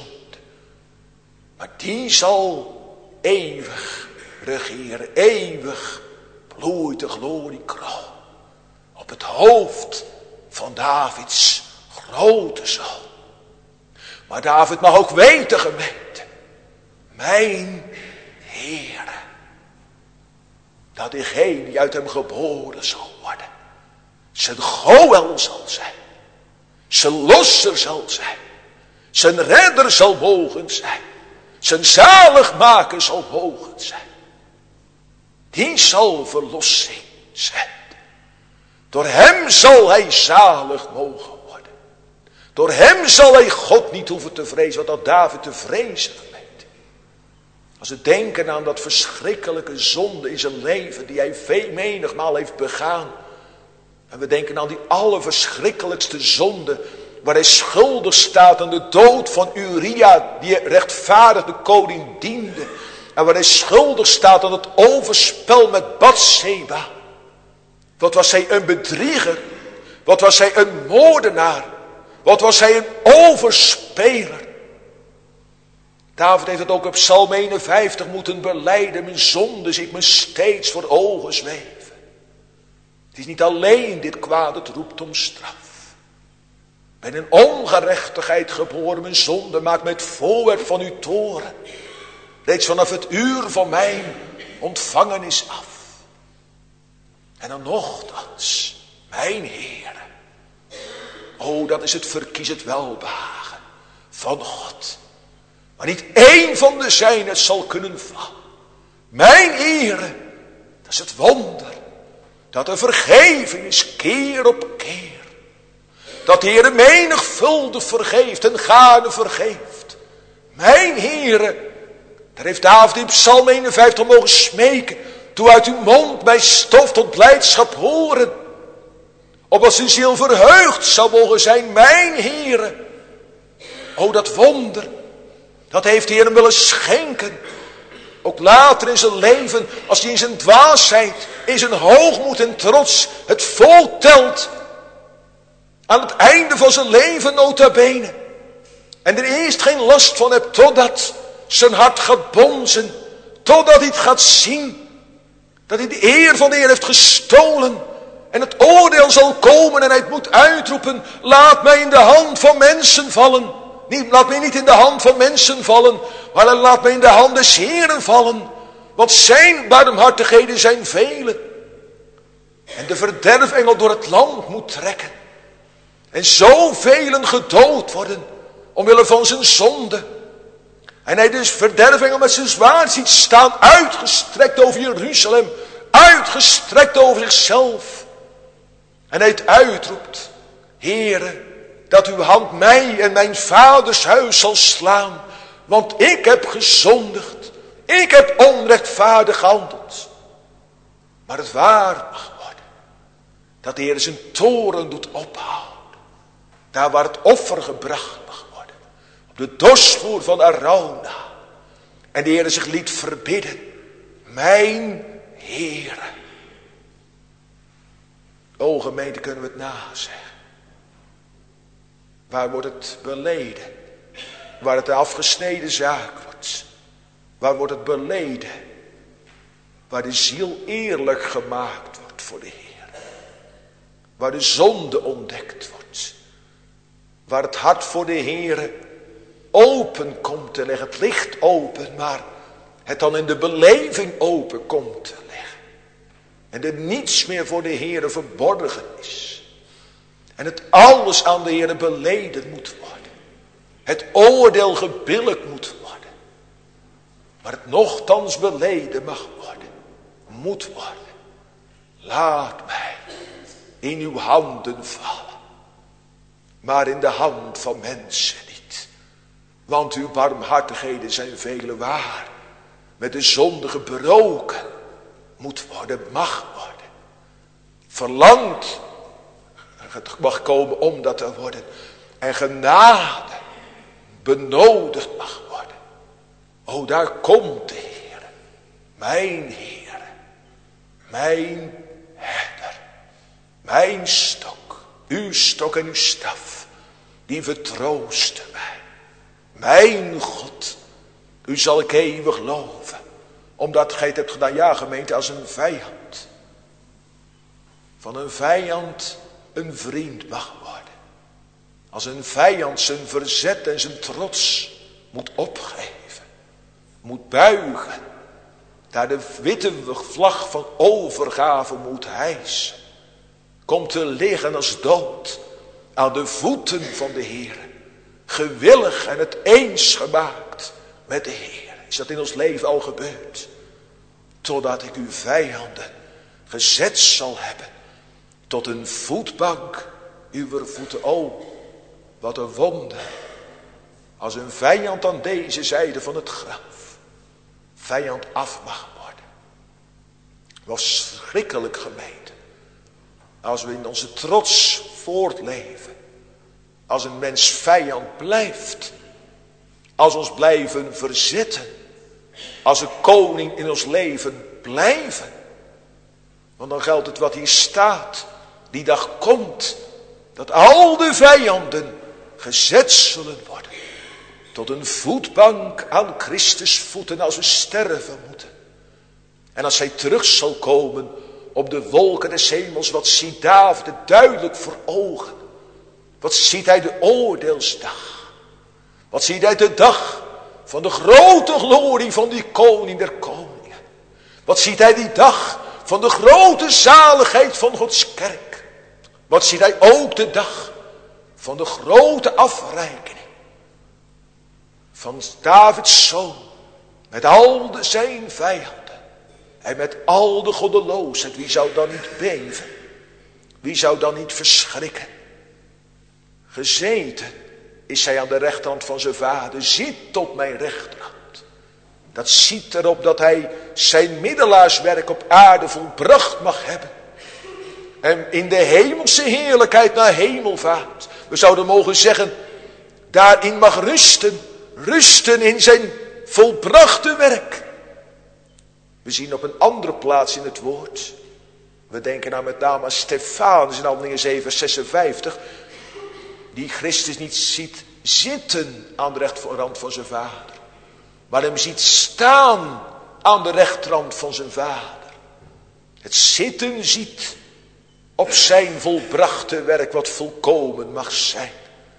Maar die zal eeuwig regeren. Eeuwig bloeit de gloriekroon. Op het hoofd van Davids grote zoon. Maar David mag ook weten, gemeente. Mijn Heere. Dat diegene die uit hem geboren zal worden. Zijn Goël zal zijn. Zijn losser zal zijn. Zijn redder zal mogen zijn. Zijn zaligmaker zal mogen zijn. Die zal verlossing zenden. Door hem zal hij zalig mogen worden. Door hem zal hij God niet hoeven te vrezen. Wat had David te vrezen, gemeente? Als we denken aan dat verschrikkelijke zonde in zijn leven die hij menigmaal heeft begaan. En we denken aan die allerverschrikkelijkste zonde waar hij schuldig staat aan de dood van Uria, die rechtvaardig de koning diende. En waar hij schuldig staat aan het overspel met Batseba. Wat was hij een bedrieger? Wat was hij een moordenaar? Wat was hij een overspeler? David heeft het ook op Psalm 51 moeten belijden. Mijn zonde ziet me steeds voor ogen zweven. Het is niet alleen dit kwaad, het roept om straf. Ik ben in ongerechtigheid geboren, mijn zonde maakt mij het voorwerp van uw toren. Reeds vanaf het uur van mijn ontvangenis af. En dan nochtans, mijn Heere. O, dat is het verkiezend welbehagen van God. Maar niet één van de zijnen het zal kunnen vallen. Mijn Heere, dat is het wonder. Dat er vergeving is keer op keer. Dat de Heere menigvuldig vergeeft en gaarne vergeeft. Mijn Heere, daar heeft David in Psalm 51 mogen smeken. Doe uit uw mond mij stof tot blijdschap horen. Opdat zijn ziel verheugd zou mogen zijn, mijn Heere. O, dat wonder, dat heeft de Heer hem willen schenken. Ook later in zijn leven, als hij in zijn dwaasheid, in zijn hoogmoed en trots het voltelt. Aan het einde van zijn leven nota bene. En er eerst geen last van hebt totdat zijn hart gaat bonzen. Totdat hij het gaat zien. Dat hij de eer van de Heer heeft gestolen. En het oordeel zal komen en hij moet uitroepen. Laat mij in de hand van mensen vallen. Laat mij niet in de hand van mensen vallen. Maar laat mij in de hand des Heeren vallen. Want zijn barmhartigheden zijn vele. En de verderfengel door het land moet trekken. En zoveel gedood worden omwille van zijn zonde. En hij dus verderfengel met zijn zwaard ziet staan, uitgestrekt over Jeruzalem, uitgestrekt over zichzelf. En hij het uitroept: Heere, dat uw hand mij en mijn vaders huis zal slaan, want ik heb gezondigd, ik heb onrechtvaardig gehandeld. Maar het waar mag worden, dat de Heer zijn toorn doet ophouden, daar waar het offer gebracht mag worden, op de dorsvloer van Arauna. En de Heer zich liet verbidden: Mijn Heere. O gemeente, kunnen we het nazeggen? Waar wordt het beleden? Waar het een afgesneden zaak wordt. Waar wordt het beleden? Waar de ziel eerlijk gemaakt wordt voor de Heer. Waar de zonde ontdekt wordt. Waar het hart voor de Heer open komt te leggen. Het ligt open, maar het dan in de beleving open komt te leggen. En er niets meer voor de Heer verborgen is. En het alles aan de Heer beleden moet worden. Het oordeel gebillijkt moet worden. Maar het nochtans beleden mag worden. Moet worden. Laat mij in uw handen vallen. Maar in de hand van mensen niet. Want uw barmhartigheden zijn vele waar. Met de zonde gebroken moet worden, mag worden. Verlangt, het mag komen om dat te worden. En genade benodigd mag worden. O, daar komt de Heer. Mijn Heer. Mijn herder. Mijn stok. Uw stok en uw staf. Die vertroosten mij. Mijn God. U zal ik eeuwig loven. Omdat gij het hebt gedaan, ja gemeente, als een vijand. Van een vijand een vriend mag worden. Als een vijand zijn verzet en zijn trots moet opgeven. Moet buigen. Daar de witte vlag van overgave moet hijsen. Komt te liggen als dood aan de voeten van de Heer. Gewillig en het eens gemaakt met de Heer. Is dat in ons leven al gebeurd? Totdat ik uw vijanden gezet zal hebben tot een voetbank uw voeten. O, wat een wonder. Als een vijand aan deze zijde van het graf vijand af mag worden. Wat schrikkelijk gemeente. Als we in onze trots voortleven. Als een mens vijand blijft. Als ons blijven verzetten. Als een koning in ons leven blijven. Want dan geldt het wat hier staat. Die dag komt. Dat al de vijanden gezet zullen worden. Tot een voetbank aan Christus voeten als we sterven moeten. En als hij terug zal komen op de wolken des hemels. Wat ziet David het duidelijk voor ogen. Wat ziet hij de oordeelsdag. Wat ziet hij de dag van de grote glorie van die koning der koningen. Wat ziet hij die dag van de grote zaligheid van Gods kerk. Wat ziet hij ook de dag van de grote afreiking. Van Davids zoon. Met al zijn vijanden. En met al de goddeloosheid. Wie zou dan niet beven? Wie zou dan niet verschrikken? Gezeten is hij aan de rechterhand van zijn vader. Ziet op mijn rechterhand. Dat ziet erop dat hij zijn middelaarswerk op aarde volbracht mag hebben. En in de hemelse heerlijkheid naar hemelvaart. We zouden mogen zeggen. Daarin mag rusten. Rusten in zijn volbrachte werk. We zien op een andere plaats in het woord. We denken nou met name aan Stefanus in Handelingen 7 vers 56. Die Christus niet ziet zitten aan de rechterhand van zijn vader. Maar hem ziet staan aan de rechterhand van zijn vader. Het zitten ziet op zijn volbrachte werk wat volkomen mag zijn.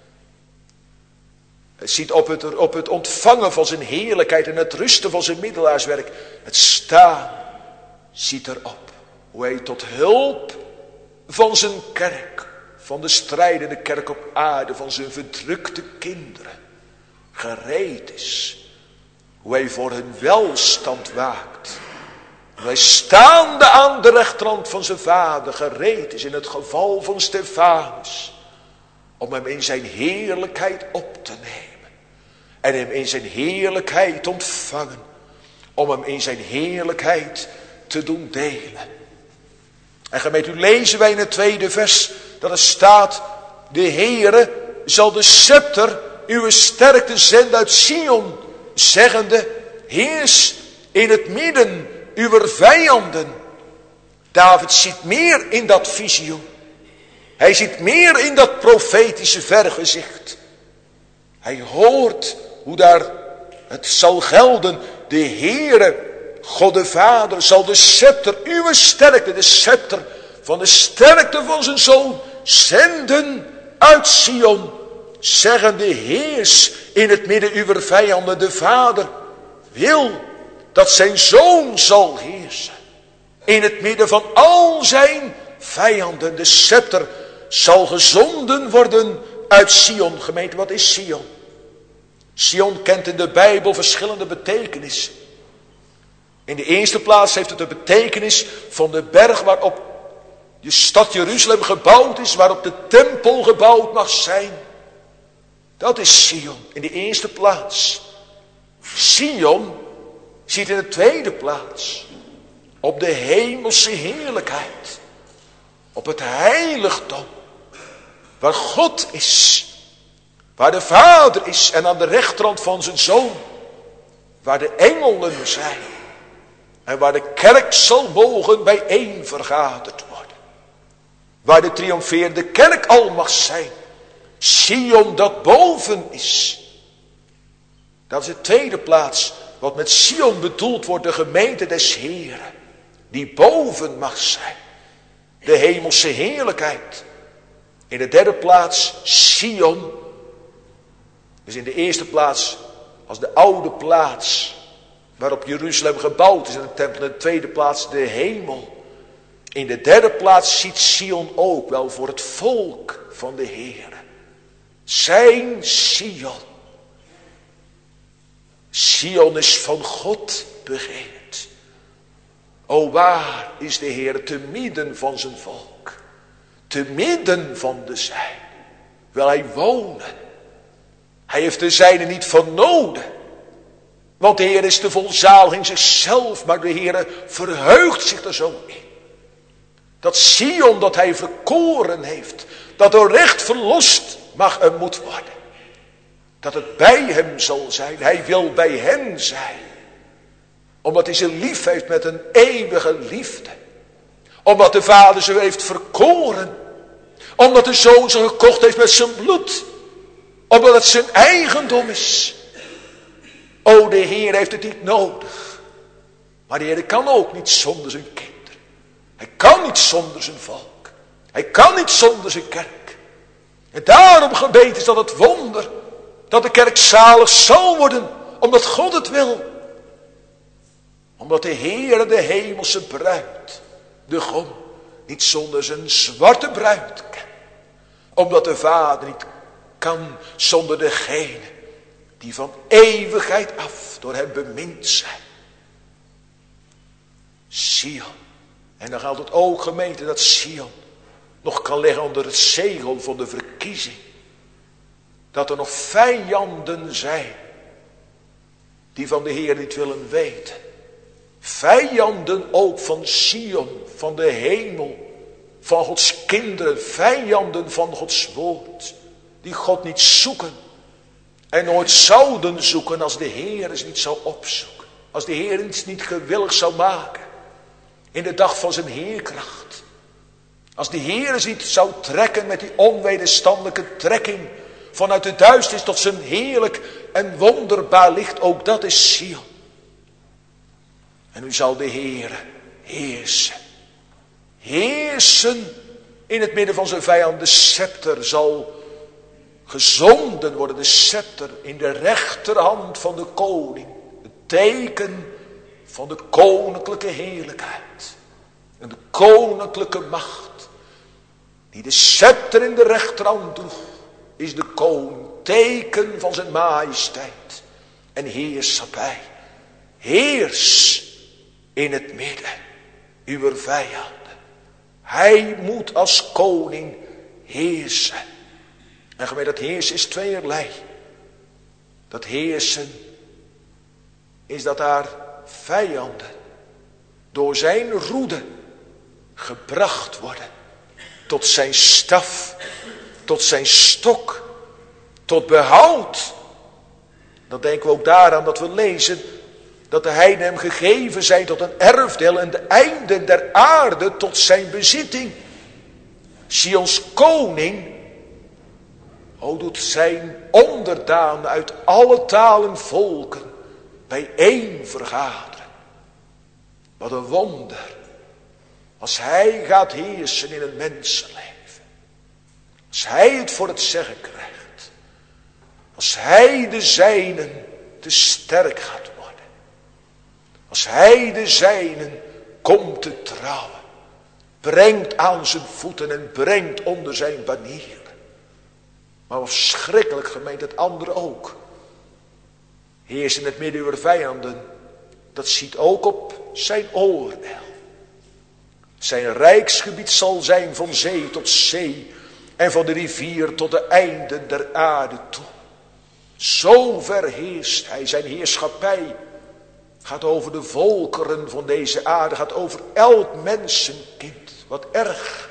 Het ziet op het ontvangen van zijn heerlijkheid en het rusten van zijn middelaarswerk. Het staan ziet erop Hoe hij tot hulp van zijn kerk, van de strijdende kerk op aarde, van zijn verdrukte kinderen, gereed is. Hoe hij voor hun welstand waakt. Hoe hij staande aan de rechterhand van zijn vader gereed is in het geval van Stefanus. Om hem in zijn heerlijkheid op te nemen. En hem in zijn heerlijkheid ontvangen. Om hem in zijn heerlijkheid te doen delen. En gemeente, lezen wij in het tweede vers dat er staat: de Heere zal de scepter uw sterkte zenden uit Sion, zeggende: heers in het midden uw vijanden. David ziet meer in dat visioen. Hij ziet meer in dat profetische vergezicht. Hij hoort hoe daar het zal gelden: de Heere, God de Vader, zal de scepter, uw sterkte, de scepter van de sterkte van zijn zoon, zenden uit Sion, zeggende: heers in het midden uw vijanden. De Vader wil dat zijn zoon zal heersen in het midden van al zijn vijanden. De scepter zal gezonden worden uit Sion. Gemeente, wat is Sion? Sion kent in de Bijbel verschillende betekenissen. In de eerste plaats heeft het de betekenis van de berg waarop de stad Jeruzalem gebouwd is, waarop de tempel gebouwd mag zijn. Dat is Sion in de eerste plaats. Sion ziet in de tweede plaats op de hemelse heerlijkheid, op het heiligdom, waar God is, waar de Vader is en aan de rechterhand van zijn Zoon, waar de engelen zijn en waar de kerk zal mogen bijeen vergaderd worden, waar de triomferende kerk al mag zijn. Sion dat boven is. Dat is de tweede plaats. Wat met Sion bedoeld wordt, de gemeente des Heeren. Die boven mag zijn. De hemelse heerlijkheid. In de derde plaats Sion. Dus in de eerste plaats als de oude plaats waarop Jeruzalem gebouwd is in de tempel. In de tweede plaats de hemel. In de derde plaats ziet Sion ook wel voor het volk van de Heer. Zijn Sion. Sion is van God begeerd. O waar is de Heer te midden van zijn volk. Te midden van de zijnen. Wil hij wonen. Hij heeft de zijnen niet vernoden. Want de Heer is te volzaliging zichzelf. Maar de Heer verheugt zich er zo in. Dat Sion dat hij verkoren heeft. Dat door recht verlost mag en moet worden. Dat het bij hem zal zijn. Hij wil bij hen zijn. Omdat hij ze lief heeft met een eeuwige liefde. Omdat de Vader ze heeft verkoren. Omdat de Zoon ze gekocht heeft met zijn bloed. Omdat het zijn eigendom is. O, de Heer heeft het niet nodig. Maar de Heer kan ook niet zonder zijn kinderen. Hij kan niet zonder zijn volk. Hij kan niet zonder zijn kerk. En daarom gebeden is dat het wonder. Dat de kerk zalig zal worden. Omdat God het wil. Omdat de Heer de hemelse bruid. De God niet zonder zijn zwarte bruid kan. Omdat de Vader niet kan zonder degene. Die van eeuwigheid af door hem bemind zijn. Sion. En dan geldt het ook, gemeente, dat Sion nog kan liggen onder het zegel van de verkiezing. Dat er nog vijanden zijn. Die van de Heer niet willen weten. Vijanden ook van Sion, van de hemel. Van Gods kinderen, vijanden van Gods woord. Die God niet zoeken. En nooit zouden zoeken als de Heer het niet zou opzoeken. Als de Heer het niet gewillig zou maken. In de dag van zijn heerkracht. Als de Heer het niet zou trekken met die onwederstandelijke trekking. Vanuit de duisternis tot zijn heerlijk en wonderbaar licht. Ook dat is Sion. En nu zal de Heer heersen. Heersen in het midden van zijn vijand. De scepter zal gezonden worden. De scepter in de rechterhand van de koning. Het teken van de koninklijke heerlijkheid. Een koninklijke macht, die de scepter in de rechterhand droeg, is de koning, teken van zijn majesteit en heerschappij. Heers in het midden uw vijanden. Hij moet als koning heersen. En gemeente, dat heersen is tweeërlei. Dat heersen is dat daar vijanden door zijn roede gebracht worden tot zijn staf, tot zijn stok, tot behoud. Dan denken we ook daaraan dat we lezen dat de heidenen hem gegeven zijn tot een erfdeel en de einden der aarde tot zijn bezitting. Sions koning, doet zijn onderdanen uit alle talen volken bijeen vergaderen. Wat een wonder. Als hij gaat heersen in een mensenleven. Als hij het voor het zeggen krijgt. Als hij de zijnen te sterk gaat worden. Als hij de zijnen komt te trouwen. Brengt aan zijn voeten en brengt onder zijn banier. Maar verschrikkelijk gemeent het andere ook. Heers in het midden uw vijanden. Dat ziet ook op zijn oordeel. Zijn rijksgebied zal zijn van zee tot zee. En van de rivier tot de einden der aarde toe. Zo ver heerst hij. Zijn heerschappij gaat over de volkeren van deze aarde. Gaat over elk mensenkind. Wat erg.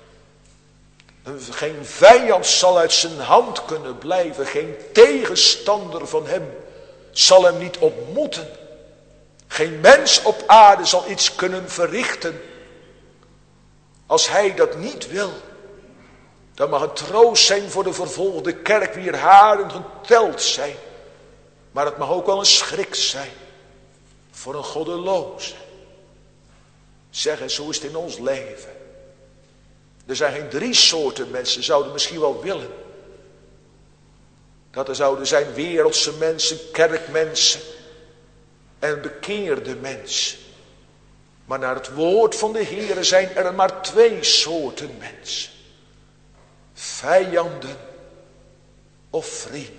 Geen vijand zal uit zijn hand kunnen blijven. Geen tegenstander van hem zal hem niet ontmoeten. Geen mens op aarde zal iets kunnen verrichten. Als hij dat niet wil. Dan mag een troost zijn voor de vervolgde kerk wier haren geteld zijn. Maar het mag ook wel een schrik zijn. Voor een goddeloze. Zeg eens, hoe is het in ons leven? Er zijn geen 3 soorten mensen, zouden misschien wel willen. Dat er zouden zijn wereldse mensen, kerkmensen en bekeerde mensen. Maar naar het woord van de Heere zijn er maar 2 soorten mensen. Vijanden of vrienden.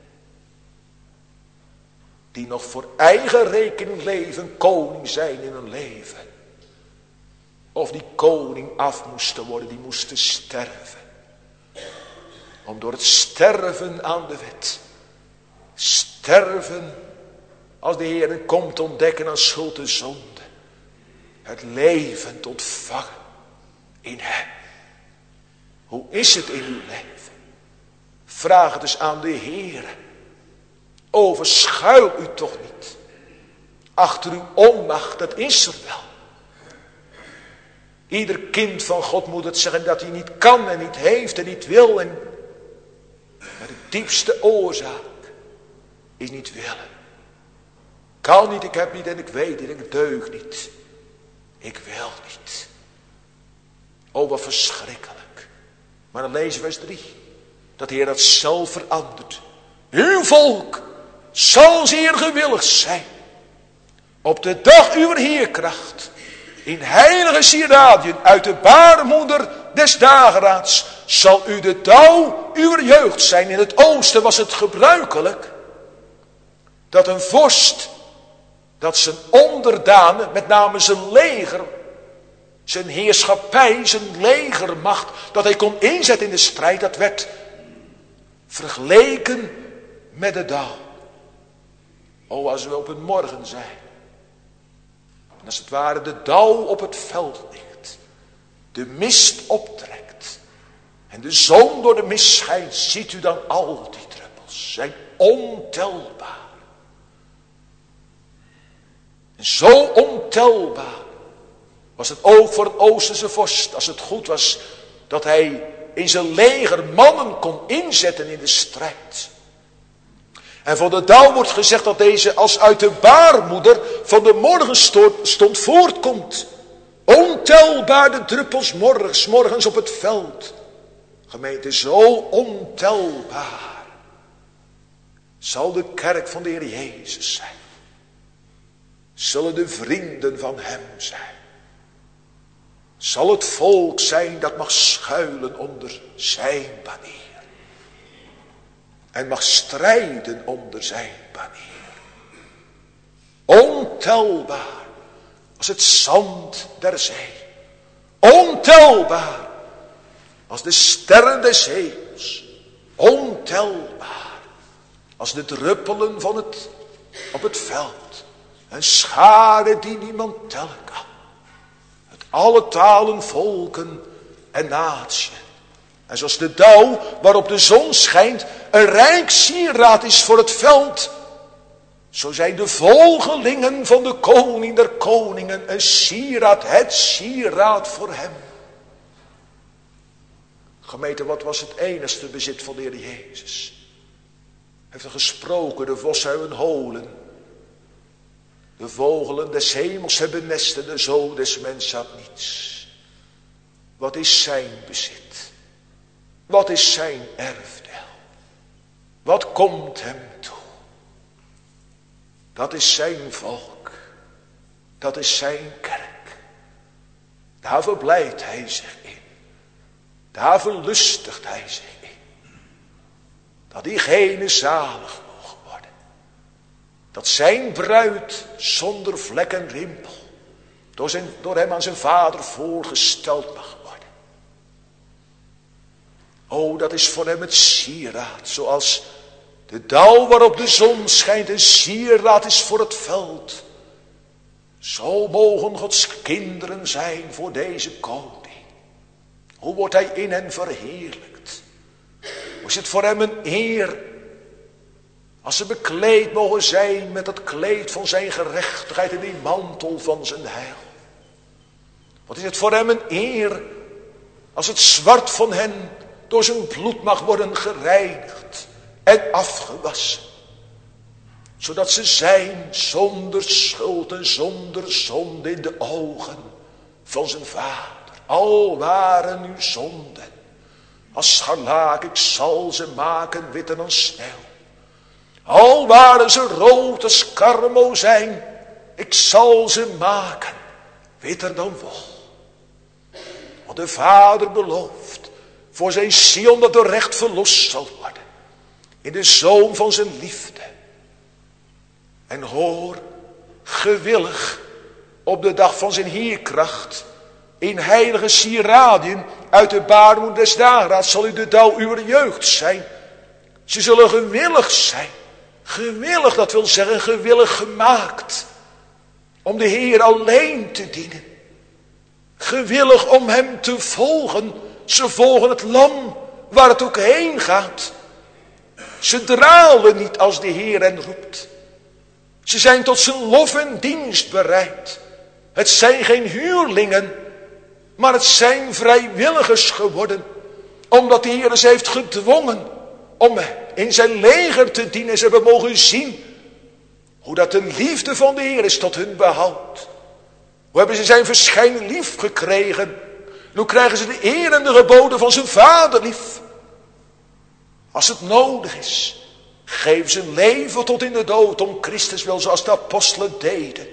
Die nog voor eigen rekening leven, koning zijn in hun leven. Of die koning af moesten worden, die moesten sterven. Om door het sterven aan de wet. Sterven als de Heer komt ontdekken aan schuld en zonde. Het leven te ontvangen in hem. Hoe is het in uw leven? Vraag het eens aan de Heer. Overschuil u toch niet. Achter uw onmacht, dat is er wel. Ieder kind van God moet het zeggen dat hij niet kan en niet heeft en niet wil. Maar de diepste oorzaak is niet willen. Kan niet, ik heb niet en ik weet niet en ik deug niet. Ik wil niet. Oh, wat verschrikkelijk. Maar dan lezen we vers 3. Dat de Heer dat zelf verandert. Uw volk zal zeer gewillig zijn. Op de dag uw heerkracht. In heilige sieradiën uit de baarmoeder des dageraads zal u de dauw uw jeugd zijn. In het oosten was het gebruikelijk dat een vorst, dat zijn onderdanen, met name zijn leger, zijn heerschappij, zijn legermacht, dat hij kon inzetten in de strijd, dat werd vergeleken met de dauw. O, als we op een morgen zijn. En als het ware de dauw op het veld ligt. De mist optrekt. En de zon door de mist schijnt. Ziet u dan al die druppels. Zijn ontelbaar. En zo ontelbaar was het ook voor een Oosterse vorst. Als het goed was dat hij in zijn leger mannen kon inzetten in de strijd. En van de dauw wordt gezegd dat deze als uit de baarmoeder van de morgenstond voortkomt. Ontelbaar de druppels morgens op het veld. Gemeente, zo ontelbaar zal de kerk van de Heer Jezus zijn. Zullen de vrienden van hem zijn. zal het volk zijn dat mag schuilen onder zijn banier. En mag strijden onder zijn banier. Ontelbaar als het zand der zee. Ontelbaar als de sterren des hemels. Ontelbaar als de druppelen op het veld. Een schare die niemand tellen kan. Uit alle talen, volken en naties. En zoals de dauw waarop de zon schijnt een rijk sieraad is voor het veld. Zo zijn de volgelingen van de koning der koningen een sieraad, het sieraad voor hem. Gemeente, wat was het enigste bezit van de Heer Jezus? Hij heeft er gesproken, de vossen hebben holen. De vogelen des hemels hebben nesten, de zoon des mens had niets. Wat is zijn bezit? Wat is zijn erfdeel? Wat komt hem toe? Dat is zijn volk. Dat is zijn kerk. Daar verblijdt hij zich in. Daar verlustigt hij zich in. Dat diegene zalig mogen worden. Dat zijn bruid zonder vlek en rimpel door hem aan zijn vader voorgesteld mag worden. O, dat is voor hem het sieraad, zoals de dauw waarop de zon schijnt een sieraad is voor het veld. Zo mogen Gods kinderen zijn voor deze koning. Hoe wordt hij in hen verheerlijkt? Hoe is het voor hem een eer als ze bekleed mogen zijn met het kleed van zijn gerechtigheid en die mantel van zijn heil. Wat is het voor hem een eer als het zwart van hen door zijn bloed mag worden gereinigd en afgewassen. Zodat ze zijn zonder schuld en zonder zonde in de ogen van zijn vader. Al waren uw zonden als scharlaak, ik zal ze maken witter dan sneeuw. Al waren ze rood als karmozijn, ik zal ze maken witter dan wol. Want de Vader belooft voor zijn Sion dat er recht verlost zal worden. In de zoon van zijn liefde. En hoor, gewillig op de dag van zijn heerkracht, in heilige sieradien uit de baarmoeder des dageraads zal u de dauw uw jeugd zijn. Ze zullen gewillig zijn. Gewillig, dat wil zeggen gewillig gemaakt. Om de Heer alleen te dienen. Gewillig om hem te volgen. Ze volgen het lam waar het ook heen gaat. Ze dralen niet als de Heer hen roept. Ze zijn tot zijn lof en dienst bereid. Het zijn geen huurlingen, maar het zijn vrijwilligers geworden. Omdat de Heer ze heeft gedwongen om in zijn leger te dienen. Ze hebben mogen zien hoe dat de liefde van de Heer is tot hun behoud. Hoe hebben ze zijn verschijning lief gekregen. Nu krijgen ze de eer en de geboden van zijn vader lief. Als het nodig is, geven ze leven tot in de dood om Christus wil, zoals de apostelen deden.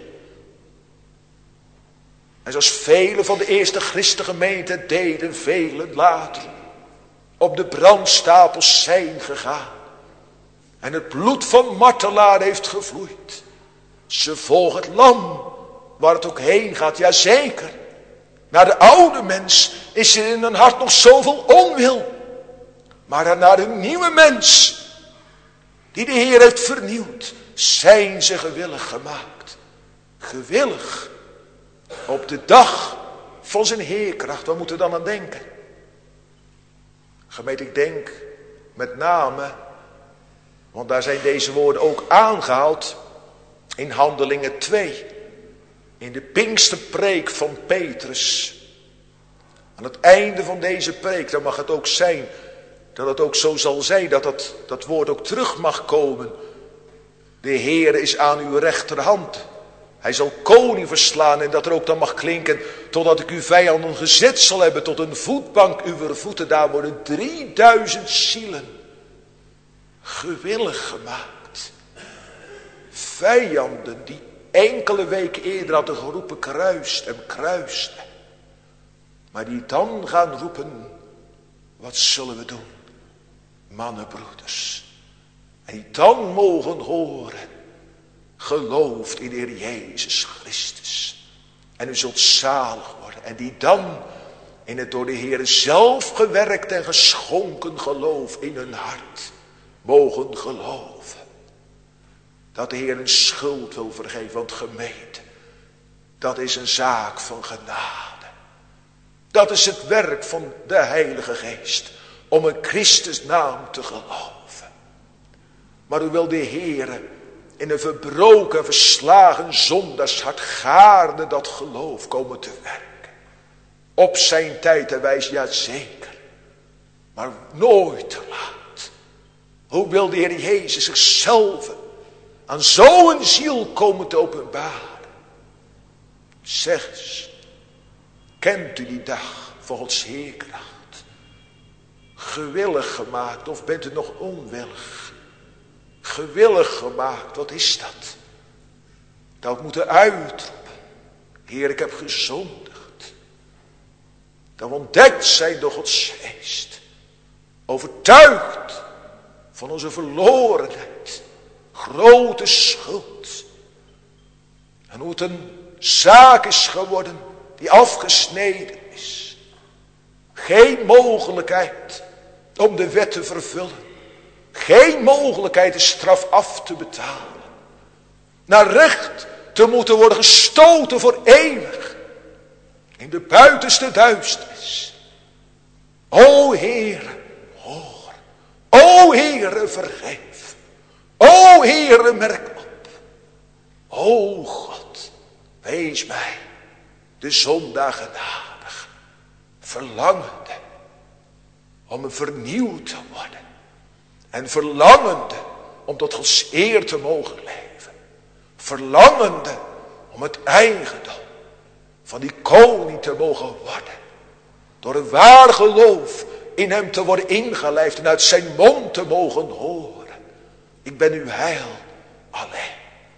En zoals velen van de eerste christengemeente deden, velen later op de brandstapels zijn gegaan. En het bloed van martelaar heeft gevloeid. Ze volgen het lam, waar het ook heen gaat, ja zeker. Naar de oude mens is er in hun hart nog zoveel onwil. Maar naar de nieuwe mens, die de Heer heeft vernieuwd, zijn ze gewillig gemaakt. Gewillig. Op de dag van zijn heerkracht. Waar moeten we dan aan denken? Gemeente, ik denk met name, want daar zijn deze woorden ook aangehaald, in Handelingen 2. In de Pinksterpreek van Petrus. Aan het einde van deze preek, dan mag het ook zijn dat het ook zo zal zijn, dat woord ook terug mag komen. De Heer is aan uw rechterhand. Hij zal koning verslaan en dat er ook dan mag klinken, totdat ik uw vijanden gezet zal hebben tot een voetbank uw voeten. Daar worden 3000 zielen gewillig gemaakt. Vijanden die enkele weken eerder hadden geroepen, kruist hem, kruist hem. Maar die dan gaan roepen, wat zullen we doen? Mannenbroeders. En die dan mogen horen, gelooft in de Heer Jezus Christus. En u zult zalig worden. En die dan in het door de Heer zelf gewerkt en geschonken geloof in hun hart mogen geloven. Dat de Heer een schuld wil vergeven. Want gemeente, dat is een zaak van genade. Dat is het werk van de Heilige Geest. Om een Christus naam te geloven. Maar u wil de Heer in een verbroken, verslagen zondagshart gaarne dat geloof komen te werken. Op zijn tijd en wijze, ja zeker. Maar nooit te laat. Hoe wil de Heer Jezus zichzelf aan zo'n ziel komen te openbaren? Zeg eens, kent u die dag van Gods Heerkracht? Gewillig gemaakt of bent u nog onwillig? Gewillig gemaakt, wat is dat? Dat we moeten uitroepen. Heer, ik heb gezondigd. Dat we ontdekt zijn door Gods Geest. Overtuigd van onze verlorenheid. Grote schuld. En hoe het een zaak is geworden die afgesneden is. Geen mogelijkheid om de wet te vervullen. Geen mogelijkheid de straf af te betalen. Naar recht te moeten worden gestoten voor eeuwig. In de buitenste duisternis. O Heere, hoor. O Heere, vergeef. O Heere, merk op. O God, wees mij de zondaar genadig. Verlangende om vernieuwd te worden. En verlangende om tot Gods eer te mogen leven. Verlangende om het eigendom van die koning te mogen worden. Door een waar geloof in hem te worden ingelijfd en uit zijn mond te mogen horen. Ik ben uw heil alleen.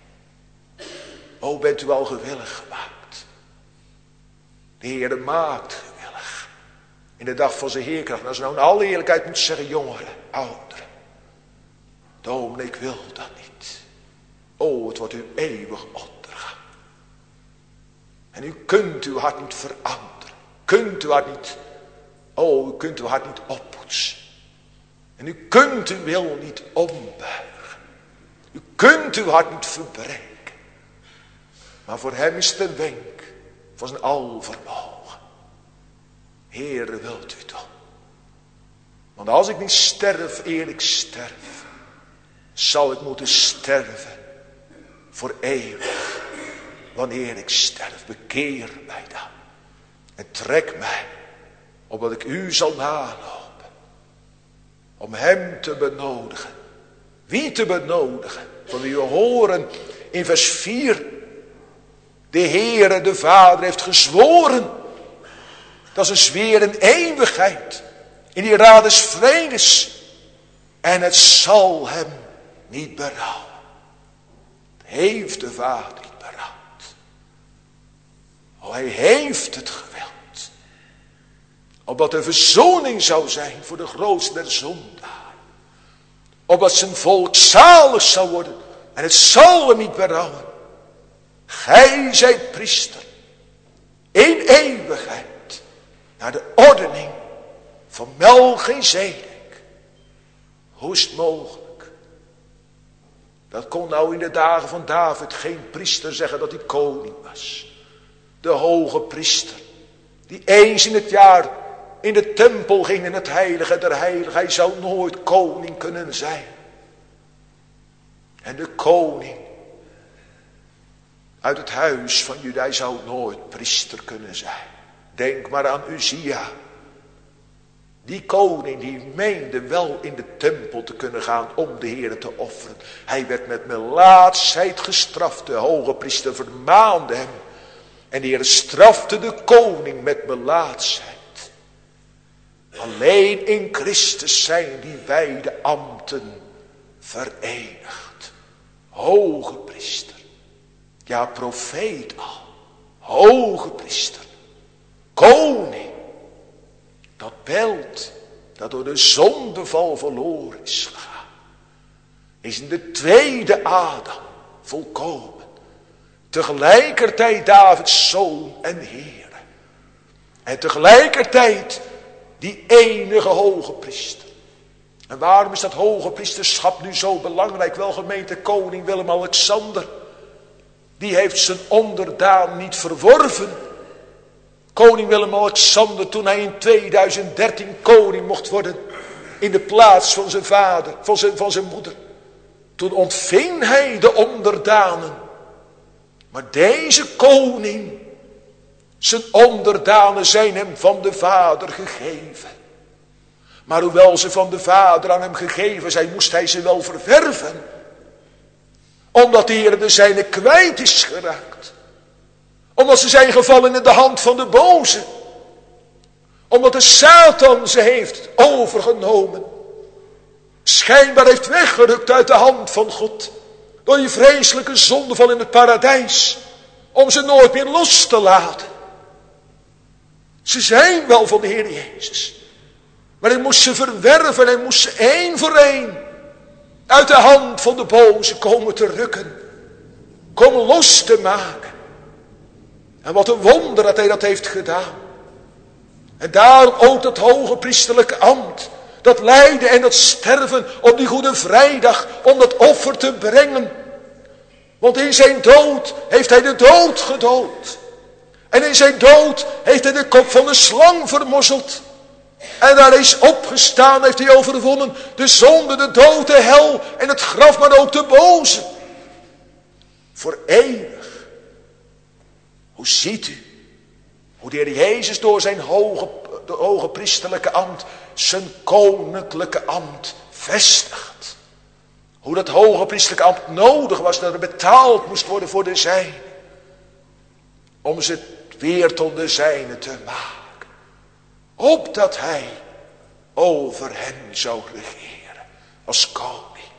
O, bent u al gewillig gemaakt? De Heer maakt gewillig. In de dag van zijn heerkracht. En als nou in alle eerlijkheid moet zeggen, jongeren, ouderen. Dominee, ik wil dat niet. O, het wordt u eeuwig ondergaan. En u kunt uw hart niet veranderen. Kunt uw hart niet. O, u kunt uw hart niet oppoetsen. En u kunt uw wil niet ombuigen. U kunt uw hart niet verbreken. Maar voor hem is het een wenk van zijn alvermogen. Heere, wilt u toch? Want als ik niet sterf eer ik sterf, zal ik moeten sterven voor eeuwig. Wanneer ik sterf, bekeer mij dan. En trek mij, opdat ik u zal nalopen. Om hem te benodigen. Wie te benodigen? Van wie we horen in vers 4. De Heere, de Vader, heeft gezworen. Dat is een zweer in eeuwigheid. In die raad des vredes. En het zal hem niet berouwen. Het heeft de Vader niet berouwd. Oh, hij heeft het gewild. Opdat er verzoening zou zijn voor de grootste der zondaren. Opdat zijn volk zalig zou worden. En het zal hem niet berouwen. Gij zijt priester. In eeuwigheid. Naar de ordening van Melchizedek. Hoe is het mogelijk? Dat kon nou in de dagen van David geen priester zeggen dat hij koning was. De hoge priester. Die eens in het jaar in de tempel ging in het heilige der heiligen. Hij zou nooit koning kunnen zijn. En de koning uit het huis van Juda zou nooit priester kunnen zijn. Denk maar aan Uzia. Die koning die meende wel in de tempel te kunnen gaan om de Heer te offeren. Hij werd met melaatsheid gestraft. De hoge priester vermaande hem. En de Heer strafte de koning met melaatsheid. Alleen in Christus zijn die beide ambten verenigd. Hoge priester. Ja, profeet al. Hoge priester. Koning. Dat beeld dat door de zondeval verloren is gegaan, is in de tweede Adam volkomen. Tegelijkertijd Davids zoon en Heer. En tegelijkertijd die enige hoge priester. En waarom is dat hoge priesterschap nu zo belangrijk? Wel, gemeente, koning Willem-Alexander, die heeft zijn onderdaan niet verworven. Koning Willem-Alexander, toen hij in 2013 koning mocht worden, in de plaats van zijn vader, van zijn moeder, toen ontving hij de onderdanen. Maar deze koning, zijn onderdanen zijn hem van de vader gegeven. Maar hoewel ze van de vader aan hem gegeven zijn, moest hij ze wel verwerven. Omdat de Heer de zijne kwijt is geraakt. Omdat ze zijn gevallen in de hand van de boze. Omdat de Satan ze heeft overgenomen. Schijnbaar heeft weggerukt uit de hand van God. Door die vreselijke zondeval in het paradijs. Om ze nooit meer los te laten. Ze zijn wel van de Heer Jezus. Maar hij moest ze verwerven. Hij moest ze één voor één uit de hand van de boze komen te rukken. Komen los te maken. En wat een wonder dat hij dat heeft gedaan. En daarom ook dat hoge priesterlijke ambt. Dat lijden en dat sterven op die Goede Vrijdag. Om dat offer te brengen. Want in zijn dood heeft hij de dood gedood. En in zijn dood heeft hij de kop van de slang vermorzeld. En daar is opgestaan, heeft hij overwonnen. De zonde, de dood, de hel en het graf, maar ook de boze. Voor eeuwig. Hoe ziet u? Hoe de Heer Jezus door zijn hoge priesterlijke ambt, zijn koninklijke ambt vestigt. Hoe dat hoge priesterlijke ambt nodig was, dat er betaald moest worden voor de zijnen. Om ze weer tot de zijne te maken. Opdat hij over hen zou regeren als koning.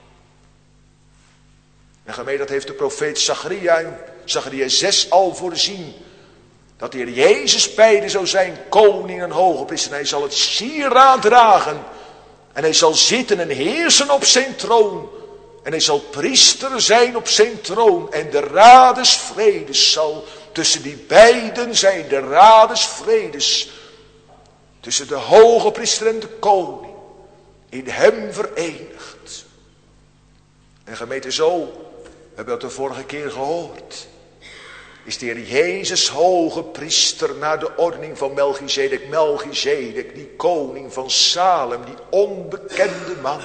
En gemeente, dat heeft de profeet Zacharia in Zacharia 6 al voorzien. Dat de Heer Jezus beide zou zijn, koning en hoge priester. En hij zal het sieraad dragen. En hij zal zitten en heersen op zijn troon. En hij zal priester zijn op zijn troon. En de raad des vredes zal tussen die beiden zijn. De raad des vredes. Tussen de hoge priester en de koning. In hem verenigd. En gemeente, zo, we hebben dat de vorige keer gehoord. Is de Heer Jezus hoge priester naar de ordening van Melchizedek. Melchizedek, die koning van Salem, die onbekende man.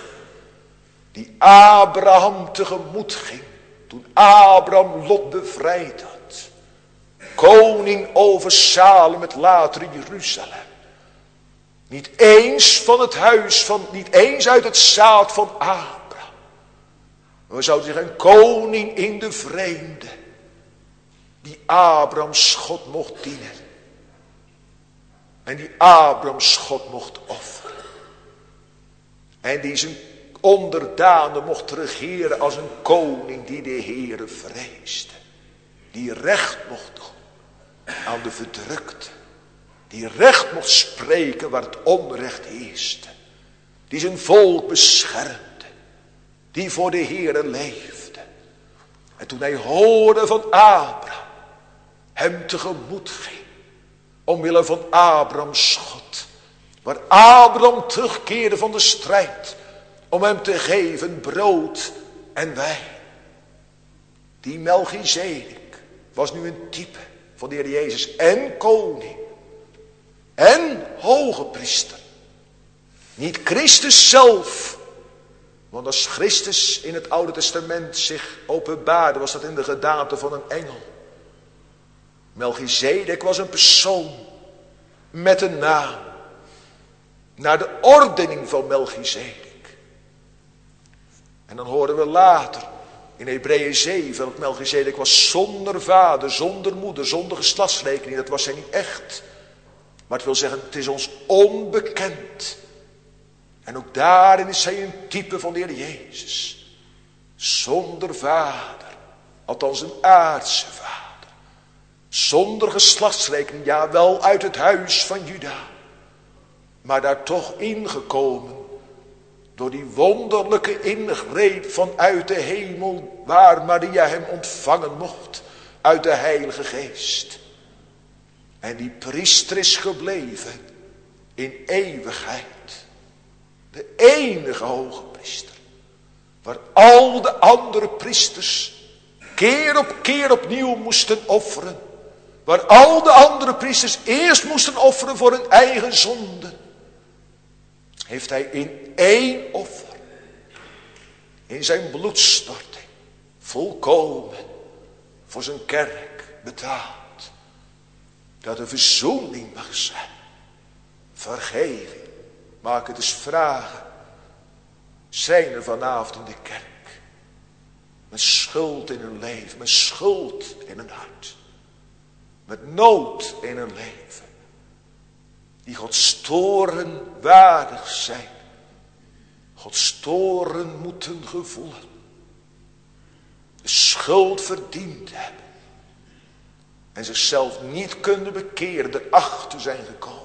Die Abraham tegemoet ging. Toen Abraham Lot bevrijd had. Koning over Salem, het latere Jeruzalem. Niet eens van het huis van, niet eens uit het zaad van Abraham. Maar we zouden zeggen een koning in de vreemde. Die Abrahams God mocht dienen. En die Abrahams God mocht offeren. En die zijn onderdanen mocht regeren als een koning die de Heere vreesde. Die recht mocht doen aan de verdrukte. Die recht mocht spreken waar het onrecht heerste. Die zijn volk beschermde. Die voor de Heere leefde. En toen hij hoorde van Abraham. Hem tegemoet ging. Omwille van Abrahams God. Waar Abraham terugkeerde van de strijd. Om hem te geven brood en wijn. Die Melchizedek was nu een type van de Heer Jezus. En koning. En hoge priester. Niet Christus zelf. Want als Christus in het Oude Testament zich openbaarde, was dat in de gedaante van een engel. Melchizedek was een persoon met een naam. Naar de ordening van Melchizedek. En dan horen we later in Hebreeën 7 dat Melchizedek was zonder vader, zonder moeder, zonder geslachtsrekening. Dat was hij niet echt. Maar het wil zeggen, het is ons onbekend. En ook daarin is hij een type van de Heer Jezus. Zonder vader, althans een aardse vader. Zonder geslachtsrekening, ja wel uit het huis van Juda. maar daar toch ingekomen door die wonderlijke ingreep vanuit de hemel, waar Maria hem ontvangen mocht uit de Heilige Geest. En die priester is gebleven in eeuwigheid. De enige hoge priester. Waar al de andere priesters keer op keer opnieuw moesten offeren. Waar al de andere priesters eerst moesten offeren voor hun eigen zonden. Heeft hij in één offer, in zijn bloedstorting, volkomen voor zijn kerk betaald. Dat er verzoening mag zijn. Vergeving. Mag ik het eens vragen. Zijn er vanavond in de kerk met schuld in hun leven, met schuld in hun hart, met nood in hun leven, die Gods toorn waardig zijn, Gods toorn moeten gevoelen, de schuld verdiend hebben en zichzelf niet kunnen bekeren, erachter zijn gekomen,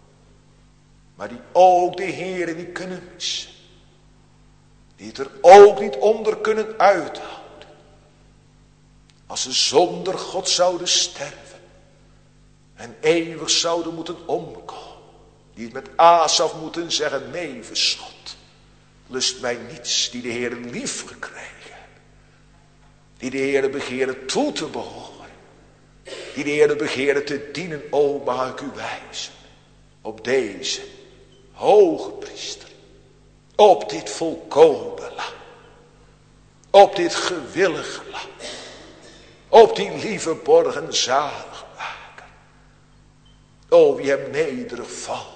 maar die ook de Heere niet kunnen missen, die het er ook niet onder kunnen uithouden, als ze zonder God zouden sterven en eeuwig zouden moeten omkomen. Die het met Asaf moeten zeggen, nee, verschot, lust mij niets, die de Heere lief gekregen hebben. Die de Heere begeren toe te behoren. Die de Heere begeren te dienen, o mag ik u wijzen. Op deze hoge priester. Op dit volkomen lam. Op dit gewillige lam. Op die lieve borgen zaligmaker. O wie hem nederig valt.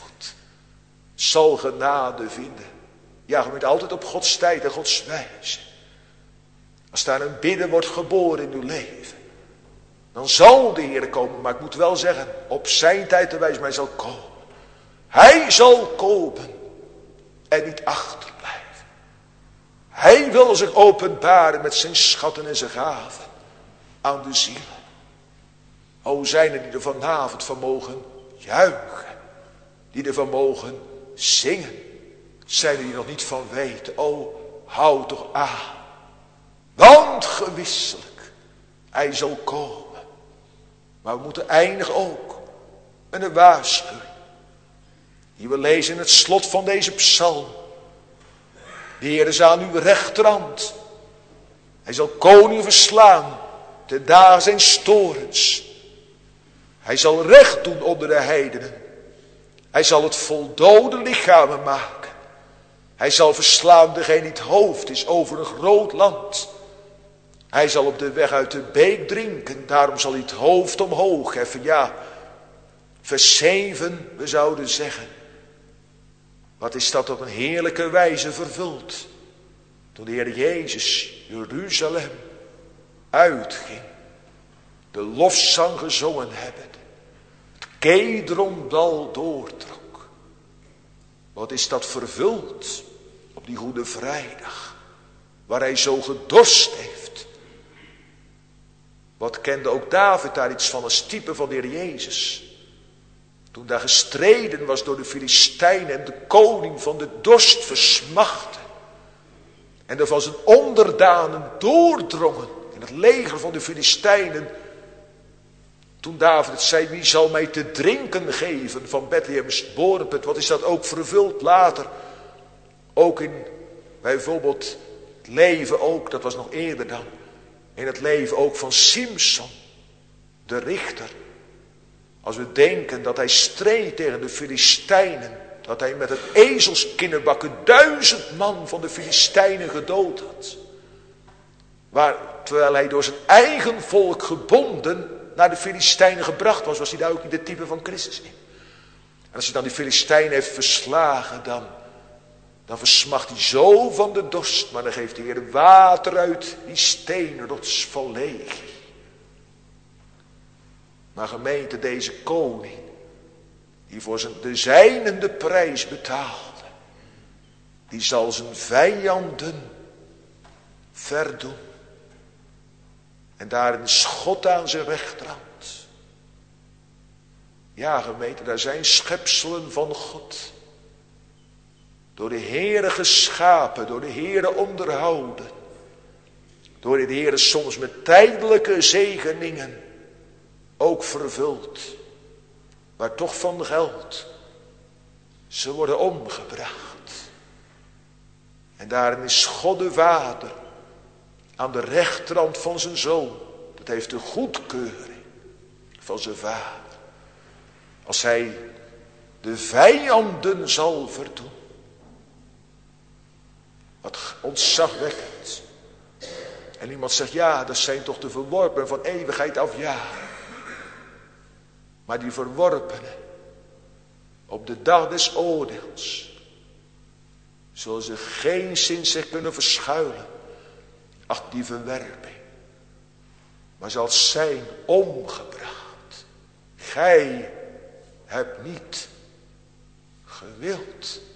Zal genade vinden. Ja, je moet altijd op Gods tijd en Gods wijze. Als daar een bidden wordt geboren in uw leven, dan zal de Heer komen. Maar ik moet wel zeggen, op zijn tijd en wijze, maar hij zal komen. Hij zal komen en niet achterblijven. Hij wil zich openbaren met zijn schatten en zijn gaven aan de zielen. O, zijn er die er vanavond van mogen juichen, die er van mogen zingen. Zijn er die nog niet van weten. O, hou toch aan. Want gewisselijk, hij zal komen. Maar we moeten eindigen ook met een waarschuwing. Die we lezen in het slot van deze psalm. De Heer is aan uw rechterhand. Hij zal koningen verslaan te dagen zijn storens. Hij zal recht doen onder de heidenen. Hij zal het vol dode lichamen maken. Hij zal verslaan degene die het hoofd is over een groot land. Hij zal op de weg uit de beek drinken. Daarom zal hij het hoofd omhoog heffen. Ja, vers 7, we zouden zeggen. Wat is dat op een heerlijke wijze vervuld. Toen de Heer Jezus Jeruzalem uitging. De lofzang gezongen hebben. Het Kedrondal doortrok. Wat is dat vervuld op die Goede Vrijdag. Waar hij zo gedorst heeft. Wat kende ook David daar iets van als type van de Heer Jezus. Toen daar gestreden was door de Filistijnen en de koning van de dorst versmachtte. En er van zijn onderdanen doordrongen in het leger van de Filistijnen. Toen David het zei, wie zal mij te drinken geven van Bethlehems borenput. Wat is dat ook vervuld later. Ook in bijvoorbeeld het leven ook, dat was nog eerder dan. In het leven ook van Simson, de richter. Als we denken dat hij streed tegen de Filistijnen. Dat hij met het ezelskinderbakken 1000 man van de Filistijnen gedood had. Terwijl hij door zijn eigen volk gebonden naar de Filistijnen gebracht was. Was hij daar ook niet de type van Christus in. En als hij dan die Filistijnen heeft verslagen. Dan versmacht hij zo van de dorst. Maar dan geeft de Heer water uit die steenrots vol leeg. Maar gemeente, deze koning, die voor de zijnen de prijs betaalde, die zal zijn vijanden verdoen. En daar een schot aan zijn rechterhand. Ja, gemeente, daar zijn schepselen van God. Door de Heere geschapen, door de Heere onderhouden. Door de Heere soms met tijdelijke zegeningen ook vervuld. Maar toch van geld. Ze worden omgebracht. En daarin is God de Vader aan de rechterhand van zijn Zoon. Dat heeft de goedkeuring van zijn Vader. Als hij de vijanden zal verdoen. Wat ontzagwekkend. En iemand zegt, ja, dat zijn toch de verworpenen van eeuwigheid af, ja. Maar die verworpenen, op de dag des oordeels, zullen ze geen zin zich kunnen verschuilen achter die verwerping. Maar zal zijn omgebracht. Gij hebt niet gewild.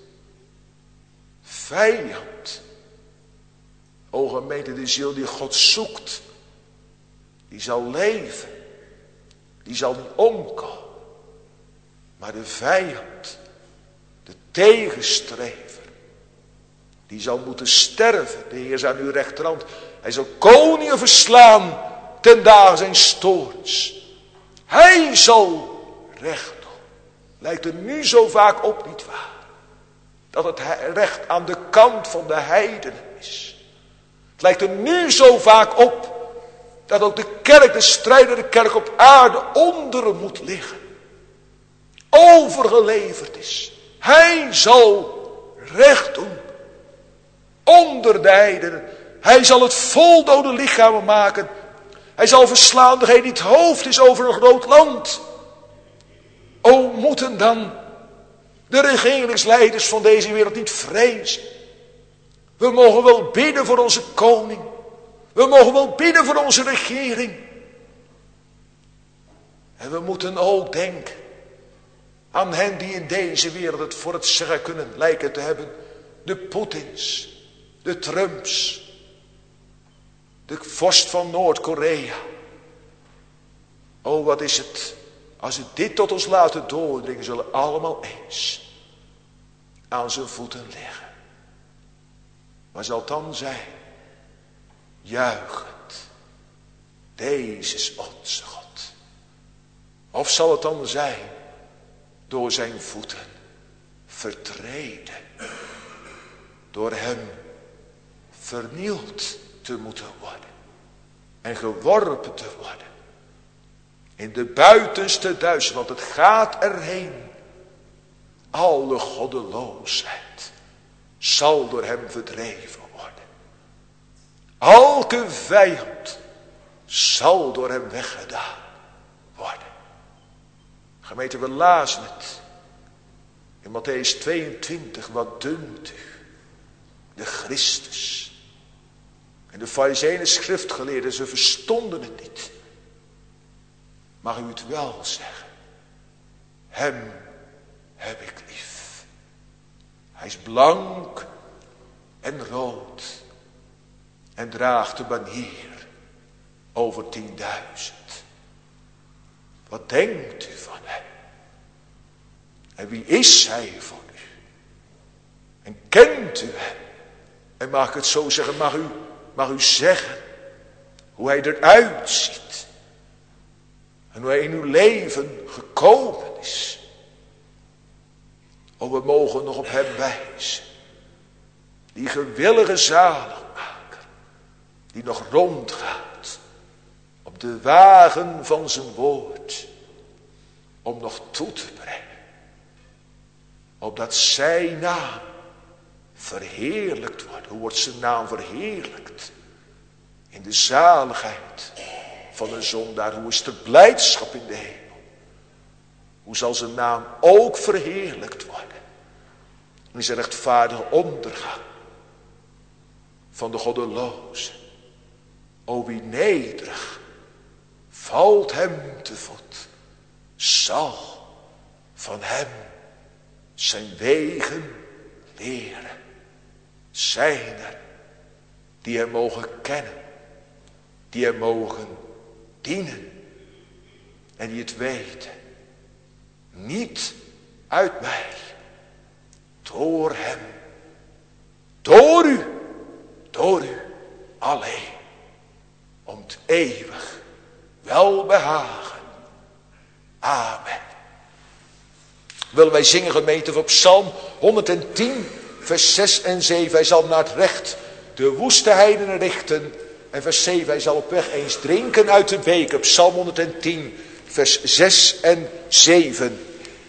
Vijand. O gemeente, de ziel die God zoekt, die zal leven. Die zal niet omkomen. Maar de vijand, de tegenstrever, die zal moeten sterven. De Heer is aan uw rechterhand. Hij zal koningen verslaan ten dagen zijn toorns. Hij zal recht doen. Lijkt er nu zo vaak op, niet waar? Dat het recht aan de kant van de heidenen is. Het lijkt er nu zo vaak op dat ook de kerk, de strijdende kerk op aarde onder moet liggen. Overgeleverd is. Hij zal recht doen. Onder de heidenen. Hij zal het vol dode lichamen maken. Hij zal verslaan degene die het hoofd is over een groot land. O, moeten dan de regeringsleiders van deze wereld niet vrezen. We mogen wel bidden voor onze koning. We mogen wel bidden voor onze regering. En we moeten ook denken aan hen die in deze wereld het voor het zeggen kunnen lijken te hebben. De Poetins, de Trumps, de vorst van Noord-Korea. O, wat is het, als we dit tot ons laten doordringen, zullen allemaal eens aan zijn voeten liggen. Maar zal het dan zijn, juichend, deze is onze God. Of zal het dan zijn, door zijn voeten vertreden, door hem vernield te moeten worden en geworpen te worden in de buitenste duisternis, want het gaat erheen. Alle goddeloosheid zal door hem verdreven worden. Elke vijand zal door hem weggedaan worden. Gemeente, we lazen het in Mattheüs 22. Wat dunkt u? De Christus. En de Farizeeën en schriftgeleerden, ze verstonden het niet. Mag u het wel zeggen? Hem heb ik lief. Hij is blank en rood en draagt de banier over 10.000. Wat denkt u van hem? En wie is hij voor u? En kent u hem? En mag ik het zo zeggen, mag u zeggen hoe hij eruit ziet? En hoe hij in uw leven gekomen is. Oh, we mogen nog op hem wijzen. Die gewillige zaligmaker. Die nog rondgaat. Op de wagen van zijn woord. Om nog toe te brengen. Opdat zijn naam verheerlijkt wordt. Hoe wordt zijn naam verheerlijkt? In de zaligheid van een zondaar. Hoe is de blijdschap in de hemel? Hoe zal zijn naam ook verheerlijkt worden? En is er rechtvaardige ondergang van de goddeloze. O, wie nederig valt hem te voet, zal van hem zijn wegen leren. Zijn er die hem mogen kennen, die hem mogen dienen en die het weten. Niet uit mij. Door hem. Door u alleen. Om het eeuwig welbehagen. Amen. Willen wij zingen, gemeente, op Psalm 110, vers 6 en 7. Hij zal naar het recht de woeste heidenen richten. En vers 7, hij zal op weg eens drinken uit de beker. Psalm 110, vers 6 en 7.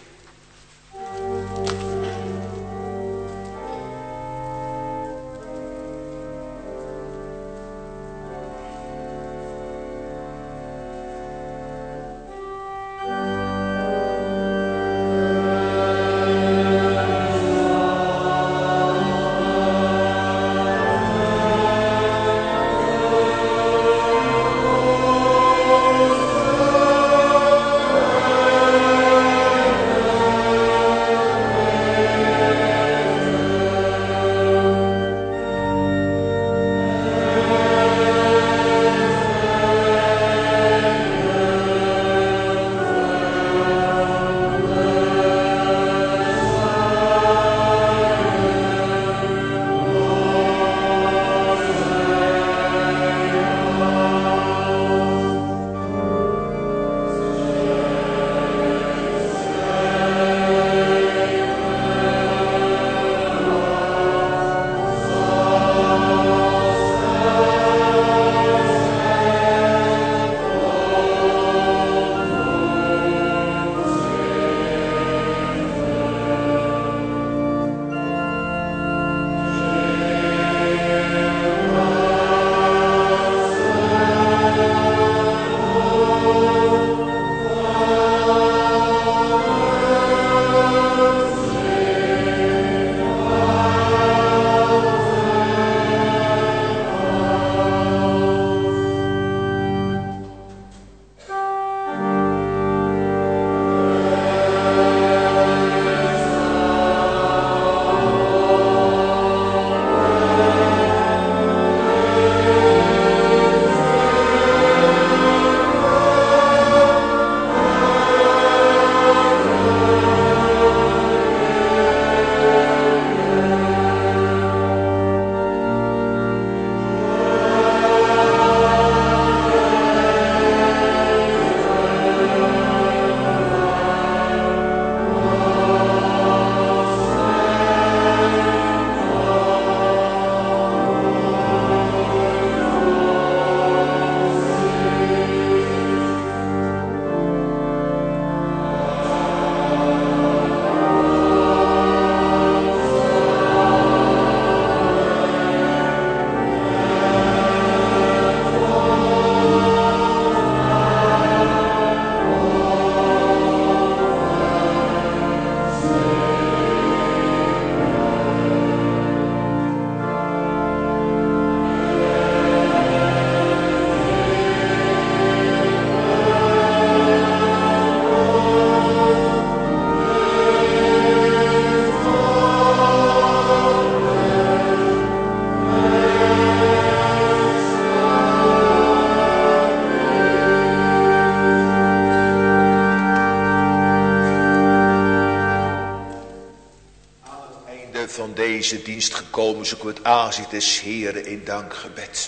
Van deze dienst gekomen, zoeken we het aanzicht des Heeren in dankgebed.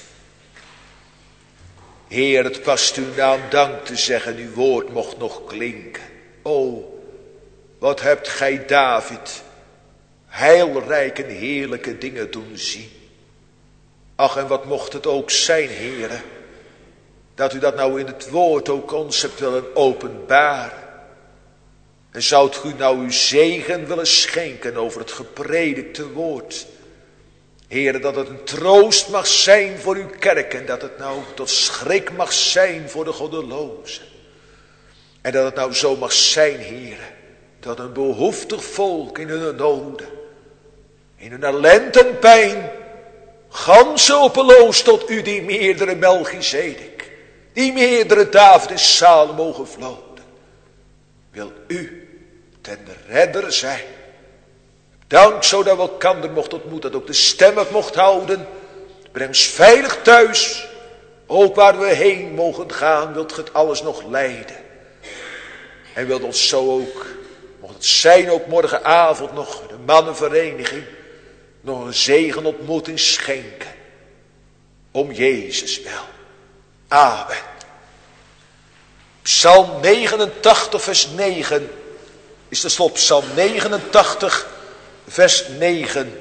Heer, het past u na om dank te zeggen, uw woord mocht nog klinken. O, wat hebt gij David heilrijk en heerlijke dingen doen zien. Ach, en wat mocht het ook zijn, Heere, dat u dat nou in het woord ook ons hebt willen openbaren. En zoudt u nou uw zegen willen schenken over het gepredikte woord. Heere, dat het een troost mag zijn voor uw kerk. En dat het nou tot schrik mag zijn voor de goddelozen. En dat het nou zo mag zijn, Heere, dat een behoeftig volk in hun noden, in hun ellende en pijn, gans hulpeloos tot u, die meerdere Melchizedek, die meerdere David en Salomo gevloden, wil u ten redder zijn. Dank zodat we elkander mocht ontmoeten, dat ook de stem het mocht houden. Breng ons veilig thuis, ook waar we heen mogen gaan, wilt ge het alles nog leiden. En wilt ons zo ook Mocht het zijn ook morgenavond nog de mannenvereniging nog een zegenontmoeting schenken. Om Jezus wel. Amen. Psalm 89 vers 9 is de slot. Psalm 89 vers 9.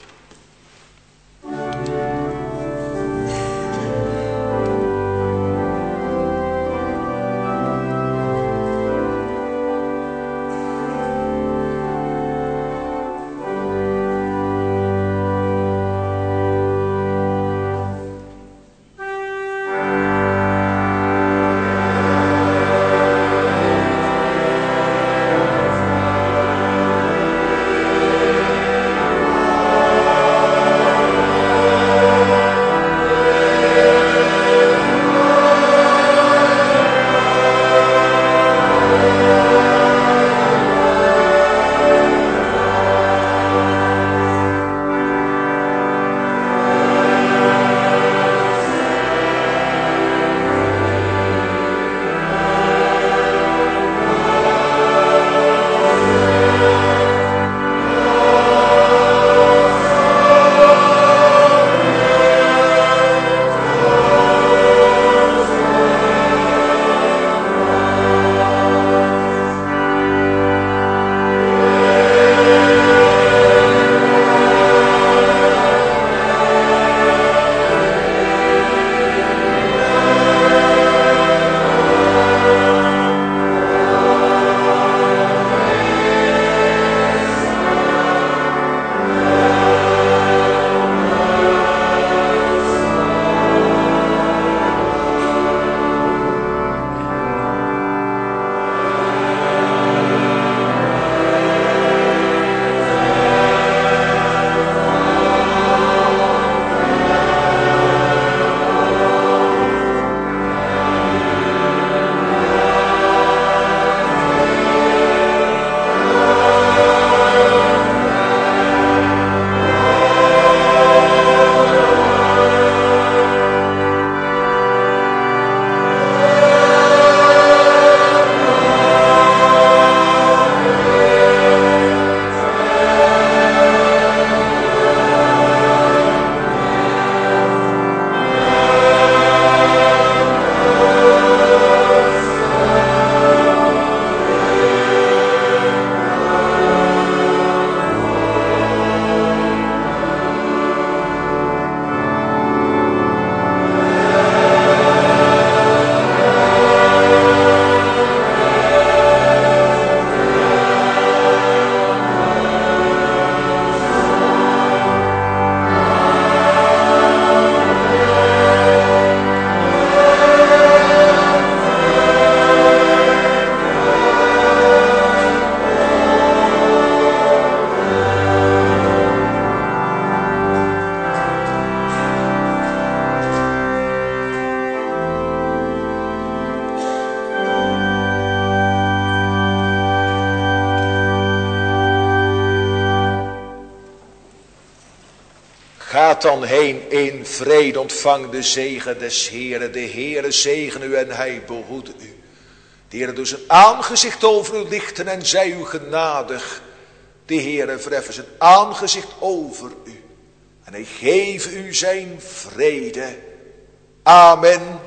Gaat dan heen in vrede, ontvang de zegen des Heeren. De Heere zegen u en hij behoede u. De Heere doet zijn aangezicht over u lichten en zij u genadig. De Heere verheffen zijn aangezicht over u. En hij geeft u zijn vrede. Amen.